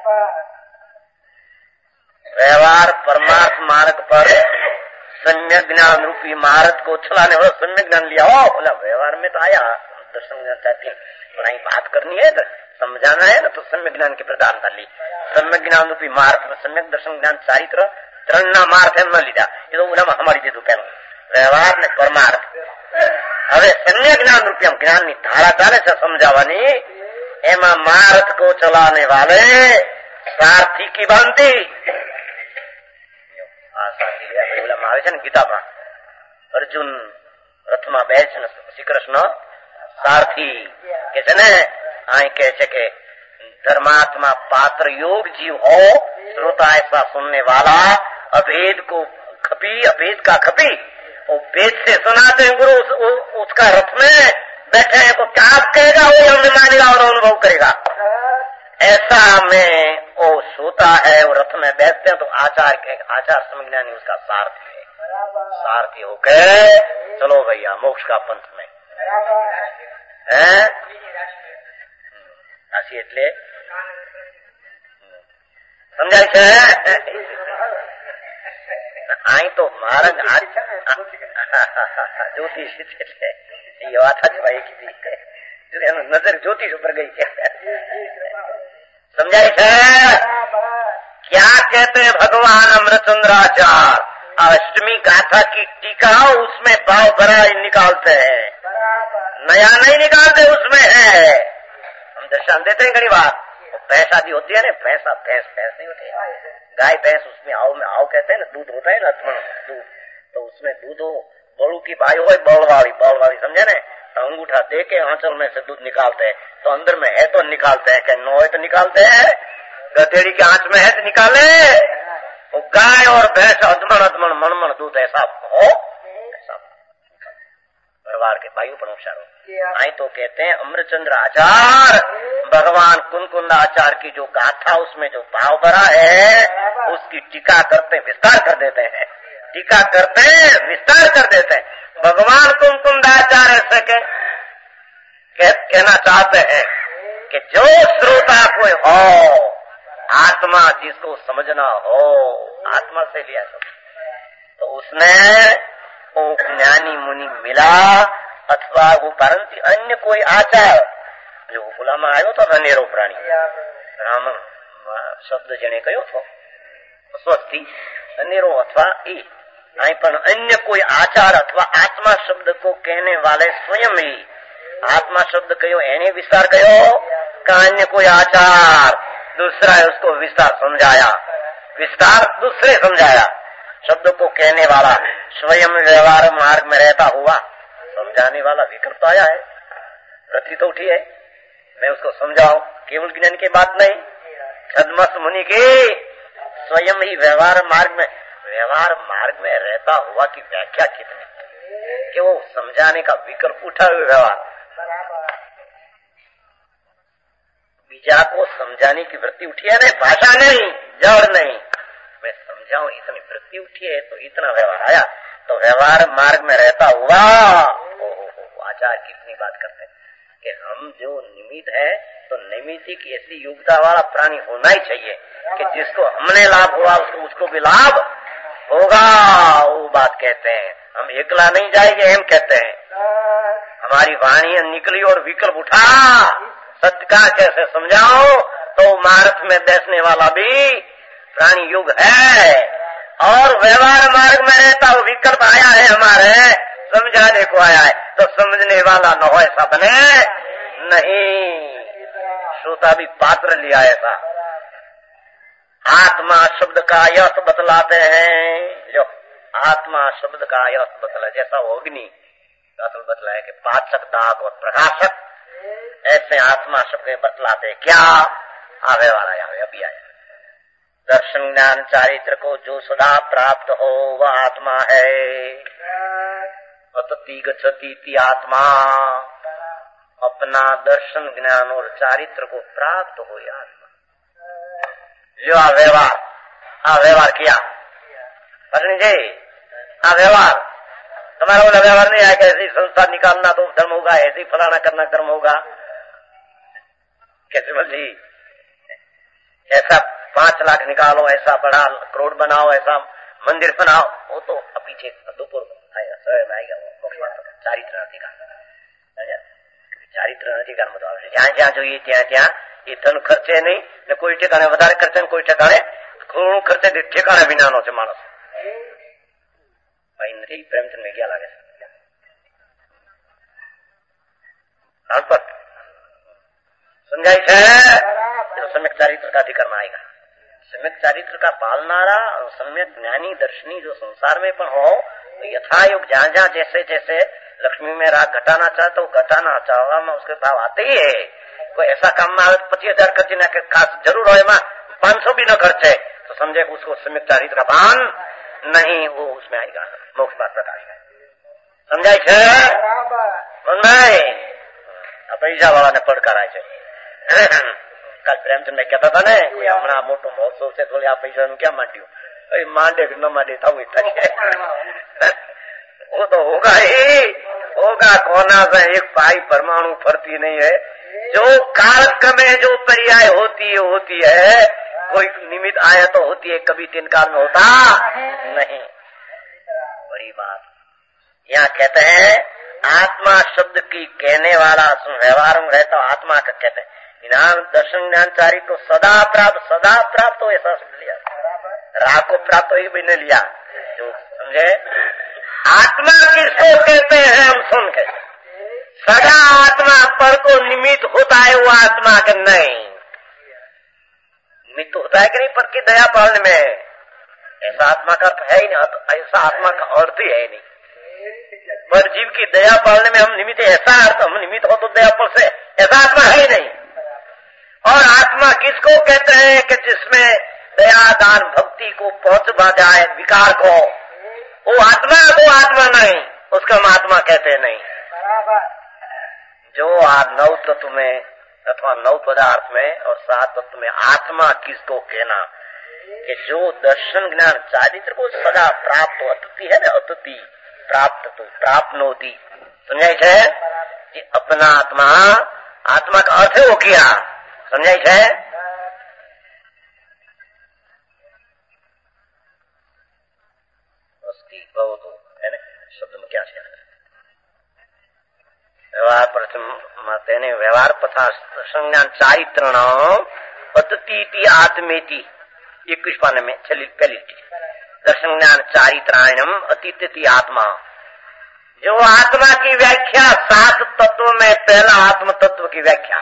व्यवहार परमार्थ मार्ग पर सम्यक ज्ञान रूपी महारथ को चलाने वाला सम्यक ज्ञान लिया हो, बोला व्यवहार में तो आया दर्शन ज्ञान चाहती है, पर बात करनी है तो समझाना है ना, तो सम्यक ज्ञान की प्रधानता ली। सम्यक ज्ञान रूपी महारथ में सम्यक दर्शन ज्ञान चारित्र ત્રણના માર્થ એમ ન લીધા, એ તો ઓલામાં હમારી દીધું પેલું વ્યવહાર ને પરમાર્થ। હવે सम्यक ज्ञान रूपी ज्ञान ની ધારા ચાલે છે સમજાવવાની, એમાં માર્થ को चलाने वाले सारथी की भांति આવે છે ને ગીતામાં, અર્જુન રથમાં બેસે છે ને શ્રી કૃષ્ણ સારથી કે છે ને, અહીં કહે છે કે धर्मात्मा पात्र योग जीव हो, श्रोता ऐसा सुनने वाला, अभेद को खपी, अभेद का खपी, वो वेद से सुनाते हैं गुरु, उस, उसका रथ में बैठे हैं तो क्या कहेगा वो हमने मानेगा और अनुभव करेगा। ऐसा में वो सोता है, वो रथ में बैठते हैं तो आचार के आचार समझज्ञानी उसका सारथी है, सारथी होकर चलो भैया मोक्ष का पंथ में है। आशी એટલે સમજાય છે। અહીં તો માર્ગ જ્યોતિષ એટલે એ વાત જ ભાઈ કીધી, એનું નજર જ્યોતિષ ઉપર ગઈ છે। समझाई है क्या कहते हैं भगवान अमृतचंद्राचार्य, अष्टमी गाथा की टीका उसमें भाव भरा निकालते हैं, नया नहीं निकालते, उसमें है। हम दर्शन देते हैं घनी बार, भैंस आदि होती है ना, भैंसा भैंस भैंस नहीं होती है, गाय भैंस, उसमें आओ में आओ कहते हैं ना, दूध होता है ना, दूध, तो उसमें दूध हो बड़ू की भाई हो, बड़ वाली बड़ वाली समझे ना, तो अंगूठा दे के आंचल में से दूध निकालते हैं, तो अंदर में है तो निकालते हैं, क्या नो है तो निकालते हैं, गधेड़ी के आंच में है तो निकाले। वो गाय और भैंस अधमण अधमण मनमण दूध ऐसा हो, ऐसा परिवार के भाइयों पर होशियार हो। आई तो कहते हैं अमृतचंद्र आचार्य भगवान कुंकुंद आचार्य की जो गाथा उसमें जो भाव भरा है उसकी टीका करते विस्तार कर देते हैं, टीका करते विस्तार कर देते हैं। भगवान कुंकुंदाचार्य से के, कह, कहना चाहते हैं कि जो श्रोता कोई हो, आत्मा जिसको समझना हो, आत्मा से लिया तो उसने वो ज्ञानी मुनि मिला, अथवा वो परंतु अन्य कोई आचार जो खुलाમાં આવ્યો તો અનેરો પ્રાણી રામ શબ્દ જેને કયો છો સ્વસ્તિ અનેરો अथवा ई नहीं पर अन्य कोई आचार अथवा आत्मा शब्द को कहने वाले स्वयं ही, आत्मा शब्द कहो एने विस्तार कहो का अन्य कोई आचार दूसरा है उसको विस्तार समझाया, विस्तार दूसरे समझाया। शब्द को कहने वाला स्वयं व्यवहार मार्ग में रहता हुआ समझाने वाला विकल्प आया है, रति तो उठी है, मैं उसको समझाऊं, केवल ज्ञान की बात नहीं, छद्मस मुनि की स्वयं ही व्यवहार मार्ग में व्यवहार मार्ग में रहता हुआ की व्याख्या कितनी कि वो समझाने का विकल्प उठा हुआ व्यवहार, बीजा को समझाने की वृत्ति उठी है नहीं, भाषा नहीं, जड़ नहीं, मैं समझाऊं इतनी वृत्ति उठी है तो इतना व्यवहार आया। तो तो व्यवहार मार्ग में रहता हुआ आचार्य कितनी बात करते हैं कि हम जो निमित्त है तो निमित्त की ऐसी योग्यता वाला प्राणी होना ही चाहिए कि जिसको हमने लाभ हुआ उसको उसको भी लाभ होगा। वो बात कहते हैं, हम एकला नहीं जाएंगे, हम कहते हैं हमारी वाणी निकली और विकल्प उठा, सत्य का कैसे समझाओ, तो मार्ग में बैठने वाला भी प्राणी युग है और व्यवहार मार्ग में रहता वो विकल्प आया है हमारे समझाने को आया है, तो समझने वाला न हो ऐसा बने नहीं, श्रोता भी पात्र लिया ऐसा। आत्मा शब्द का अर्थ बतलाते हैं, जो आत्मा शब्द का अर्थ बतला, जैसा अग्नि अर्थ बतला है कि पाचक दाग और प्रकाशक, ऐसे आत्मा शब्द बतलाते क्या आवे वाला आवे अभी आया। दर्शन ज्ञान चारित्र को जो सदा प्राप्त हो वह आत्मा है। अतति गच्छति आत्मा, अपना दर्शन ज्ञान और चारित्र को प्राप्त हो आत्मा। जो आ व्यवहार आ व्यवहार किया पत्नी जी, आ व्यवहार तुम्हारा बोला व्यवहार नहीं आएगा, ऐसी संस्था निकालना तो धर्म होगा, ऐसी फलाना करना धर्म होगा। कैसे बोली ऐसा पांच लाख निकालो, ऐसा बड़ा करोड़ बनाओ, ऐसा मंदिर बनाओ, वो तो पीछे दोपहर आएगा, समय में आएगा वो चारित्र अधिकार। चारित्र अधिकार मतलब જ્યાં જ્યાં જોઈએ ત્યાં ત્યાં એ ધન ખર્ચે નહીં ને કોઈ ઠેકાણે વધારે ખર્ચે ને કોઈ ઠેકાણે થોડું ખર્ચે ઠેકાણે વિનાનો છે માણસ ભાઈ નથી પ્રેમચંદ में क्या लागे समझाई है तो सम्यक चारित्र का अधिकार में आएगा। सम्यक चारित्र का पालनारा और सम्यक ज्ञानी दर्शनी जो संसार में पण हो तो यथा योग जहाँ जहाँ जैसे जैसे लक्ष्मी में राग घटाना चाहता तो घटाना चाहवा में उसके भाव आते ही है। कोई ऐसा काम में आवे पच्चीस हजार खर्ची ना खास जरूर हो पांच सौ भी न खर्चे तो समझे उसको सम्यक चारित्र का भान नहीं, वो उसमें आएगा मोक्ष बात प्रकाश है। समझाई है पैसा वाला ने પડકાર છે। કાલ પ્રેમચંદ ને કહેતા હતા ને કોઈ હમણાં મોટો મહોત્સવ છે થોડી આ પૈસા નું ક્યાં માંડ્યું, માંડે કે ન માંડે થવું वो तो होगा ही होगा। कोना से एक पाई परमाणु फरती नहीं है, जो काल में जो पर्याय होती है होती है, कोई निमित्त आया तो होती है, कभी तीन काल में होता नहीं। बड़ी बात यहाँ कहते हैं आत्मा शब्द की कहने वाला व्यवहार में रहता आत्मा का कहते हैं इनाम दर्शन ज्ञान चारी को सदा प्राप्त, सदा प्राप्त हो ऐसा समझ लिया, राह को प्राप्त ही भी नहीं लिया। जो समझे आत्मा किसको कहते हैं हम सुन के, सदा आत्मा पर को निमित्त होता है वो आत्मा के नहीं, निमित्त होता है कि नहीं पर की दया पालन में, ऐसा आत्मा का अर्थ है ही नहीं, ऐसा आत्मा का अर्थ ही है नहीं। पर जीव की दया पालने में हम निमित्त, ऐसा अर्थ हम निमित्त हो तो दया पाल से, ऐसा आत्मा है ही नहीं। और आत्मा किसको कहते हैं कि जिसमें दया दान भक्ति को पहुंच जाए विकार को, वो आत्मा वो आत्मा नहीं, उसका हम आत्मा कहते नहीं। जो नौ तत्व में अथवा नौ पदार्थ में और सात तत्व में आत्मा किसको कहना कि जो दर्शन ज्ञान चारित्र को सदा प्राप्त हो, अतिथि है ना, अतिथि प्राप्त तो प्राप्त नोती समझाई है कि अपना आत्मा, आत्मा का अर्थ है वो किया, समझाई है। बहुत है ना शब्द में क्या છે વ્યવહાર પ્રથમ તેને વ્યવહાર તથા સંજ્ઞાન ચારિત્રણ અતતીતિ આત્મેતિ इक्कीस पाने में छली पहली दर्शन ज्ञान चारित्रायणम अतीति आत्मा, जो आत्मा की व्याख्या सात तत्व में पहला आत्म तत्व की व्याख्या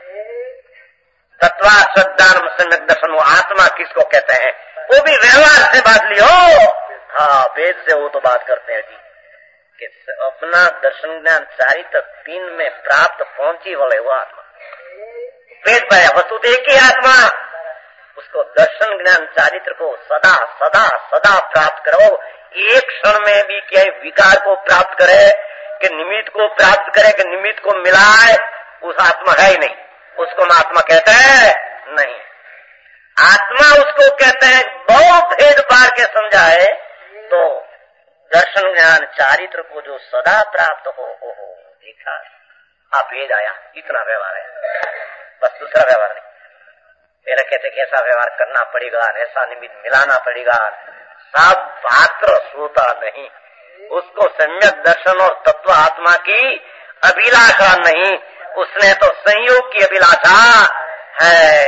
तत्वा श्रद्धान सम्यक दर्शन, वो आत्मा किसको कहते हैं वो भी व्यवहार से बात लियो। हाँ वेद से वो तो बात करते हैं जी कि अपना दर्शन ज्ञान चारित्र तीन में प्राप्त पहुंची वाले वो आत्मा वेद पाया वस्तु तो एक ही आत्मा, उसको दर्शन ज्ञान चारित्र को सदा सदा सदा प्राप्त करो। एक क्षण में भी क्या विकार को प्राप्त करे कि निमित्त को प्राप्त करे कि निमित्त को मिलाए, उस आत्मा है ही नहीं, उसको हम आत्मा कहते हैं नहीं। आत्मा उसको कहते हैं, बहुत भेद पार के समझाए तो दर्शन ज्ञान चारित्र को जो सदा प्राप्त हो, हो, हो देखा आप भेद आया, इतना व्यवहार है, बस दूसरा व्यवहार नहीं। पहले कहते कि ऐसा व्यवहार करना पड़ेगा, ऐसा निमित्त मिलाना पड़ेगा, सब पात्र श्रोता नहीं, उसको सम्यक दर्शन और तत्व आत्मा की अभिलाषा नहीं, उसने तो संयोग की अभिलाषा है।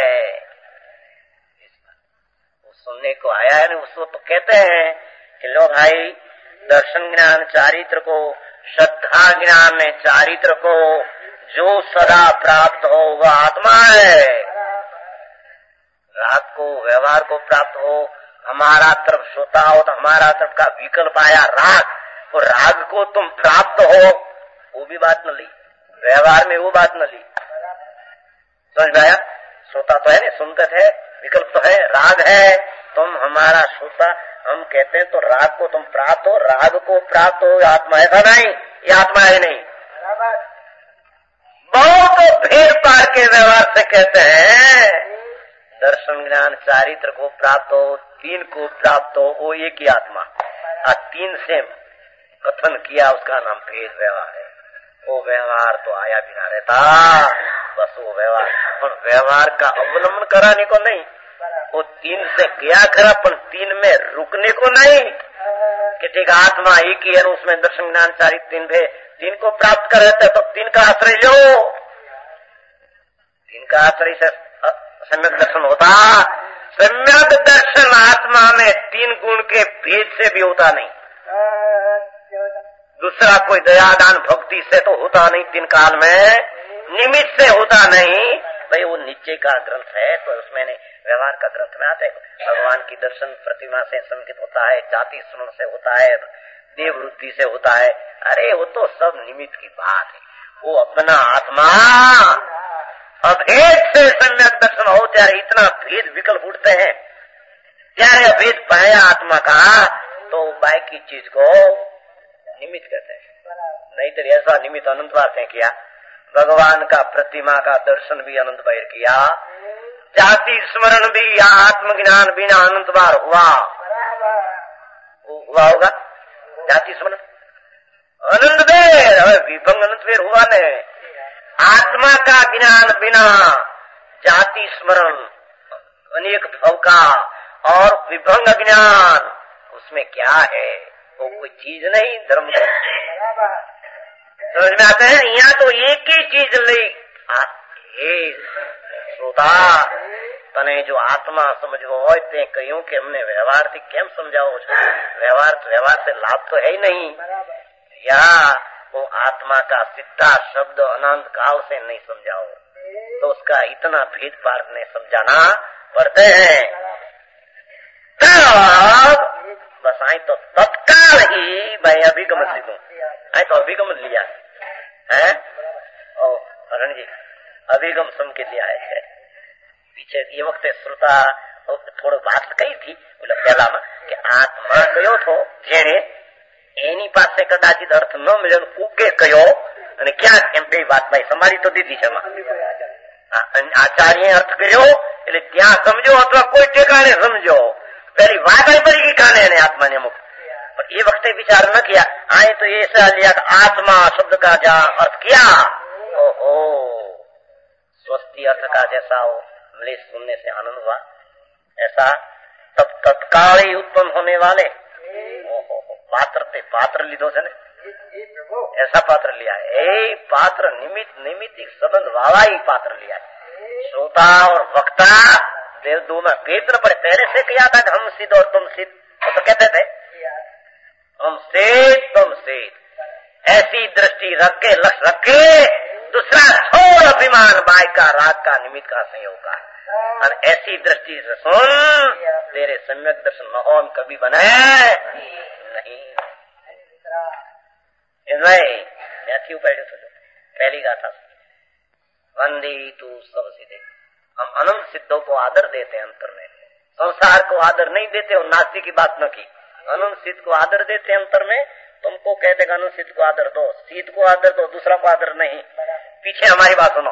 वो सुनने को आया है ना, उसको तो कहते हैं कि लो भाई दर्शन ज्ञान चारित्र को, श्रद्धा ज्ञान ने चारित्र को जो सदा प्राप्त हो वह आत्मा है। राग को व्यवहार को प्राप्त हो, हमारा तरफ श्रोता हो तो हमारा तरफ का विकल्प आया राग, तो राग को तुम प्राप्त हो वो भी बात न ली, व्यवहार में वो बात न ली। समझ में आया? श्रोता तो है ना, सुनते थे, विकल्प तो है, राग है, तुम हमारा श्रोता, हम कहते हैं तो राग को तुम प्राप्त हो, राग को प्राप्त हो आत्मा, ऐसा नहीं, ये आत्मा है नहीं। बहुत भेद पार के व्यवहार से कहते हैं दर्शन ज्ञान चारित्र को प्राप्त हो, तीन को प्राप्त हो, वो एक ही आत्मा। और तीन से कथन किया उसका नाम भेद व्यवहार है। वो व्यवहार तो आया भी ना रहता, बस वो व्यवहार, पर व्यवहार का अवलंबन कराने को नहीं, वो तीन से क्या करा, पर तीन में रुकने को नहीं कि ठीक आत्मा एक ही है, उसमें दर्शन ज्ञान चारित्र तीन भेद, तीन को प्राप्त कर रहते तो तीन का आश्रय लो, तीन का आश्रय से सम्यक दर्शन होता। सम्यक दर्शन आत्मा में तीन गुण के भेद से भी होता नहीं, दूसरा कोई दयादान भक्ति से तो होता नहीं, तीन काल में निमित्त से होता नहीं। भाई वो नीचे का ग्रंथ है तो उसमें व्यवहार का ग्रंथ में आता है, भगवान की दर्शन प्रतिमा से संकित होता है, जाति स्मरण से होता है, देव वृत्ति से होता है। अरे वो तो सब निमित्त की बात है, वो अपना आत्मा अभेद से सम्यक दर्शन हो ત્યારે इतना भेद विकल्प उठते हैं, ત્યારે अभेद पाया आत्मा का तो बाकी चीज को निमित्त कहते हैं। नहीं तो ऐसा निमित्त अनंत बार से किया, भगवान का प्रतिमा का दर्शन भी अनंत बार किया, जाति स्मरण भी या आत्मज्ञान बिना अनंत बार हुआ हुआ होगा। जाति स्मरण अनंत बेर, विभंग अनंत बेर हुआ ने। आत्मा का ज्ञान बिना जाति स्मरण अनेक भव का और विभंग ज्ञान, उसमें क्या है, वो कोई चीज नहीं, धर्म का समझ में आता है। यहाँ तो एक ही चीज ले, हे श्रोता तने जो आत्मा समझो हो ते कहूं कि हमने व्यवहार थी केम समझाओ, व्यवहार तो व्यवहार से लाभ तो है ही नहीं, या वो आत्मा का सीधा शब्द अनंत काल से नहीं समझाओ तो उसका इतना भेद पार नहीं समझाना पड़ते हैं। तब बस आई तो तत्काल ही मैं अभिगम सीखूं, आई तो अभिगम लिया है, ओ हरण जी अभिगम सम के लिया है। पीछे ये वक्त श्रोता थोड़ी बात कही थी बोला पहला में कि आत्मा कयो थो जेने एनी पासे कदाचित अर्थ न मिले उके कयो અને ક્યાં એમ બે વાત ભાઈ સમારી તો દીધી છે આચાર્ય અર્થ કર્યો એટલે ત્યાં સમજો અથવા કોઈ ઠેકાણે સમજો, પેલી વાત आई पड़ी काने ने आत्मा ने मुक्त, पर ये वक्त विचार न किया, आए तो ये ऐसा लिया आत्मा शब्द का जहाँ अर्थ किया, ओहो स्वस्ति अर्थ का जैसा हो मिले सुनने से आनंद हुआ, ऐसा तब तत्काल ही उत्पन्न होने वाले ओहो पात्र ते पात्र लीधो छे ने, ऐसा पात्र लिया है। ए पात्र निमित्त निमित्त संबंध वाला ही पात्र लिया है। श्रोता और वक्ता देव दो में भेद न पड़े। पहले से किया था कि हम सिद्ध और तुम सिद्ध, तो कहते थे हम सिद्ध तुम सिद्ध, ऐसी दृष्टि रख के लक्ष्य रख के दूसरा छोड़ अभिमान बाय का राग का निमित्त का संयोग का, और ऐसी दृष्टि से सुन तेरे सम्यक दर्शन महोन कभी बने नहीं। मैथ्यू पहली गाथा वंदी तू सब सिद्धे, हम अनंत सिद्धों को आदर देते हैं अंतर में, संसार को आदर नहीं देते और नास्तिक की बात न की, अनंत सिद्ध को आदर देते हैं अंतर में। तुमको कहते हैं अनंत सिद्ध को आदर दो, सिद्ध को आदर दो, दूसरा को आदर नहीं। पीछे हमारी बात सुनो,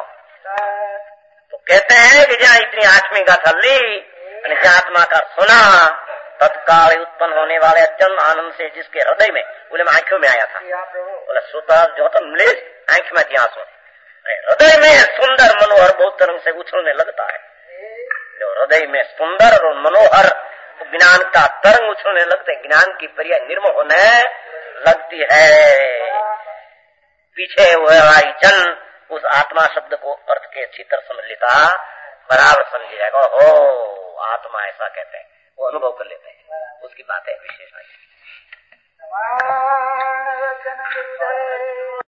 तो कहते हैं कि जहाँ इतनी आठवीं गाथा ली जहाँ आत्मा का सुना तत्काल उत्पन्न होने वाले अत्यंत आनंद से जिसके हृदय में, बोले मैं आंखों में आया था, बोले श्रोता जो तो मलेज आंख में थी आंसू, हृदय में सुंदर मनोहर बहुत तरंग से उछलने लगता है। जो हृदय में सुंदर और मनोहर ज्ञान का तरंग उछलने लगते, ज्ञान की पर्याय निर्मल होने लगती है। पीछे हुए हमारी जन उस आत्मा शब्द को अर्थ के अच्छी तरह समझ लेता, बराबर समझ जाएगा, हो आत्मा ऐसा कहते हैं, वो अनुभव कर लेते हैं, उसकी बात है विशेष।